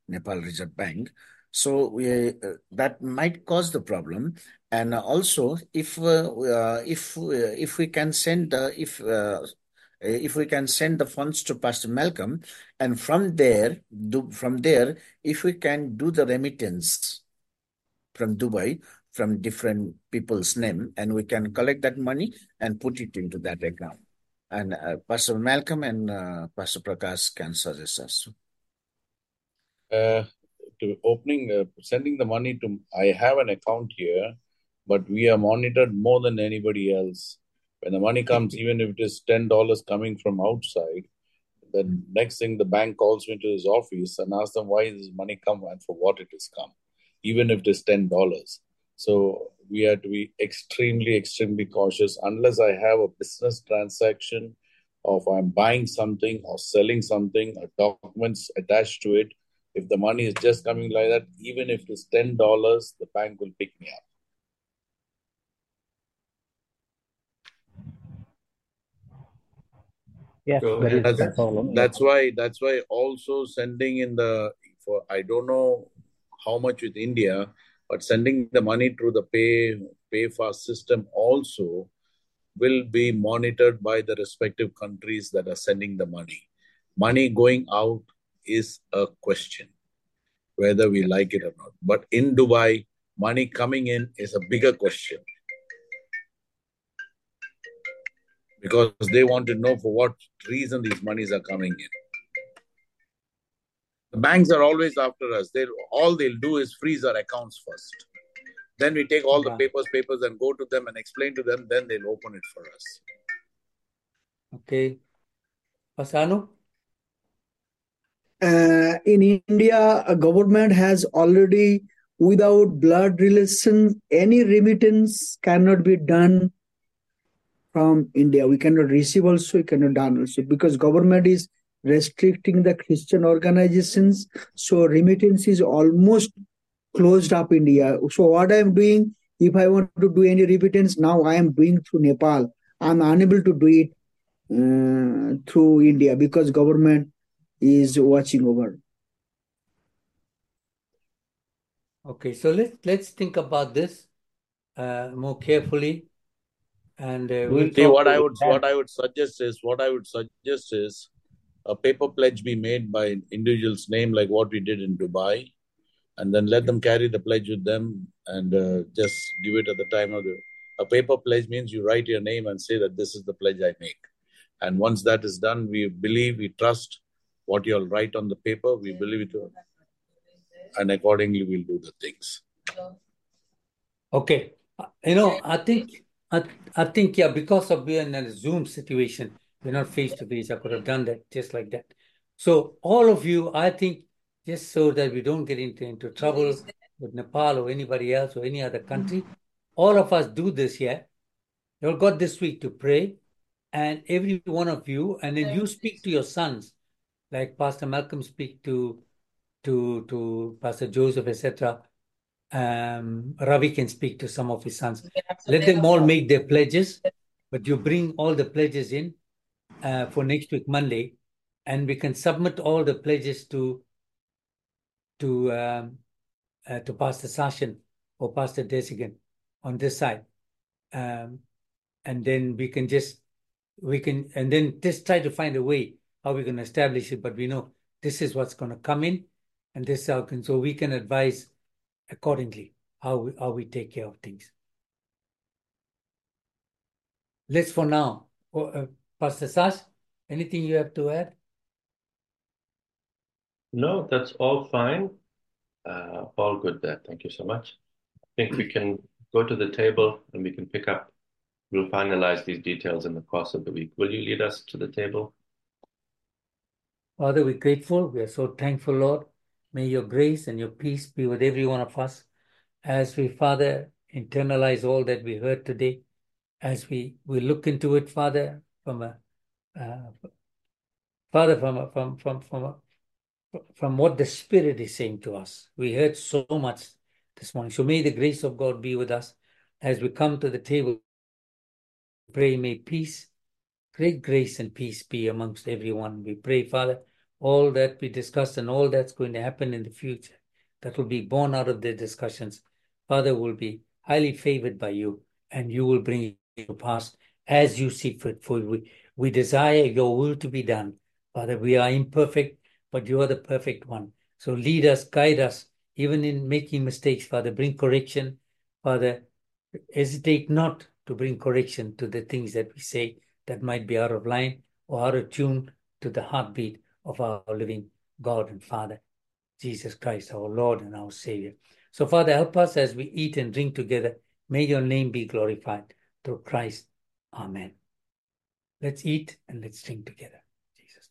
Nepal Reserve Bank. So we, uh, that might cause the problem. And also, if uh, uh, if uh, if we can send uh, if uh, if we can send the funds to Pastor Malcolm, and from there, do, from there, if we can do the remittance from Dubai, from different people's name, and we can collect that money and put it into that account. And uh, Pastor Malcolm and uh, Pastor Prakash can suggest us. Uh, to opening, uh, sending the money to, I have an account here, but we are monitored more than anybody else. When the money comes, even if it is ten dollars coming from outside, then next thing the bank calls me to his office and asks them why is this money come and for what it has come, even if it is ten dollars. So we have to be extremely, extremely cautious unless I have a business transaction, or if I'm buying something or selling something, or documents attached to it. If the money is just coming like that, even if it's ten dollars, the bank will pick me up. Yes, Go that ahead. is the That's, problem. that's why that's why also sending in the for I don't know how much with India, but sending the money through the pay pay fast system also will be monitored by the respective countries that are sending the money. Money going out is a question, whether we like it or not. But in Dubai, money coming in is a bigger question, because they want to know for what reason these monies are coming in. The banks are always after us. They all they'll do is freeze our accounts first. Then we take all the Yeah. papers, papers, and go to them and explain to them. Then they'll open it for us. Okay. Pasano? Uh, in India, a government has already, without blood relation, any remittance cannot be done from India. We cannot receive also, we cannot done also, because government is restricting the Christian organizations. So remittance is almost closed up India. So what I am doing, if I want to do any remittance now, I am doing through Nepal. I am unable to do it uh, through India because government is watching over. Okay, so let's let's think about this uh, more carefully, and uh, we'll See, talk. what I would what I would suggest is what I would suggest is a paper pledge be made by an individual's name, like what we did in Dubai, and then let them carry the pledge with them and uh, just give it at the time of the. A paper pledge means you write your name and say that this is the pledge I make. And once that is done, we believe, we trust what you'll write on the paper. We believe it, and accordingly we'll do the things. Okay, you know, I think I, I think yeah, because of being in a Zoom situation, we're not face to face. I could have done that just like that. So all of you, I think, just so that we don't get into, into trouble with Nepal or anybody else or any other country, all of us do this here. You all got this week to pray, and every one of you, and then you speak to your sons, like Pastor Malcolm speak to to to Pastor Joseph, et cetera. Um, Ravi can speak to some of his sons. Let them all make their pledges, but you bring all the pledges in uh, for next week, Monday, and we can submit all the pledges to to um, uh, to Pastor Sashin or Pastor Desigan on this side, um, and then we can just we can and then just try to find a way how we're going to establish it. But we know this is what's going to come in, and this is how can so we can advise accordingly how we, how we take care of things. Let's for now. Uh, Pastor Sash, anything you have to add? No, that's all fine. Uh, all good there. Thank you so much. I think we can go to the table and we can pick up. We'll finalize these details in the course of the week. Will you lead us to the table? Father, we're grateful. We are so thankful, Lord. May your grace and your peace be with every one of us as we, Father, internalize all that we heard today, as we, we look into it, Father, from a uh, Father, from a, from from from a, from what the Spirit is saying to us. We heard so much this morning. So may the grace of God be with us as we come to the table. Pray, may peace, great grace and peace be amongst everyone. We pray, Father, all that we discussed and all that's going to happen in the future that will be born out of the discussions, Father, will be highly favored by you, and you will bring it to pass as you see fit. For we, we desire your will to be done. Father, we are imperfect, but you are the perfect one. So lead us, guide us, even in making mistakes, Father. Bring correction, Father. Hesitate not to bring correction to the things that we say that might be out of line or out of tune to the heartbeat of our living God and Father, Jesus Christ, our Lord and our Savior. So, Father, help us as we eat and drink together. May your name be glorified through Christ. Amen. Let's eat and let's drink together. In Jesus'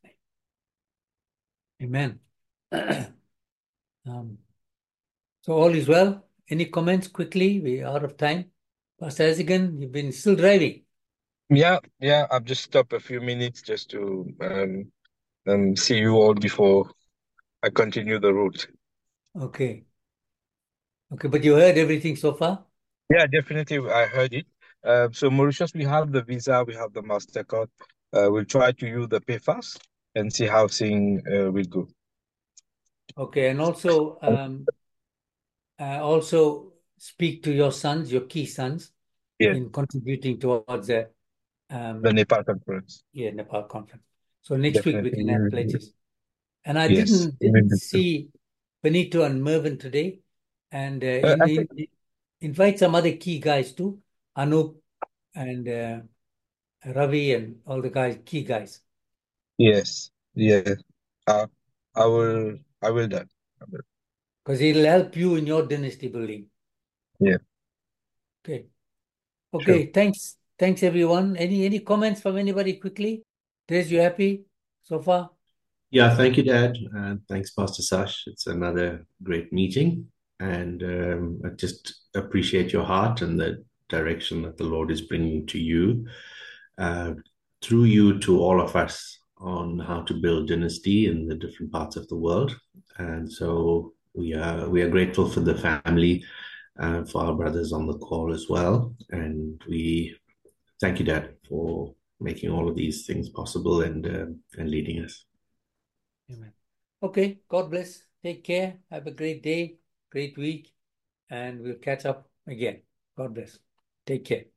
name. Amen. um, so all is well. Any comments quickly? We're out of time. Pastor Ezigan, you've been still driving. Yeah, yeah. I've just stopped a few minutes just to um, um see you all before I continue the route. Okay. Okay, but you heard everything so far? Yeah, definitely. I heard it. Uh, so Mauritius, we have the Visa, we have the MasterCard. Uh, we'll try to use the PayFast and see how things uh, will go. Okay, and also, um, uh, also speak to your sons, your key sons, Yeah, in contributing towards the um, the Nepal conference. yeah, Nepal conference. So next week we Definitely. can have pledges. And I Yes. didn't didn't see Benito and Mervyn today, and uh, Uh, in, I think, in, invite some other key guys too, Anup and uh, Ravi and all the guys, key guys, yes. Yeah. Uh, I will. I will that. I will. because it'll help you in your dynasty building. Yeah. Okay. Sure. Okay, thanks. Thanks, everyone. Any any comments from anybody quickly? Des, you happy so far? Yeah, thank you, Dad. And thanks, Pastor Sash. It's another great meeting. And um, I just appreciate your heart and the direction that the Lord is bringing to you, uh, through you to all of us on how to build dynasty in the different parts of the world. And so we are we are grateful for the family, uh, for our brothers on the call as well. And we thank you, Dad, for making all of these things possible and uh, and leading us. Amen. Okay, God bless. Take care. Have a great day, great week, and we'll catch up again. God bless. Take care.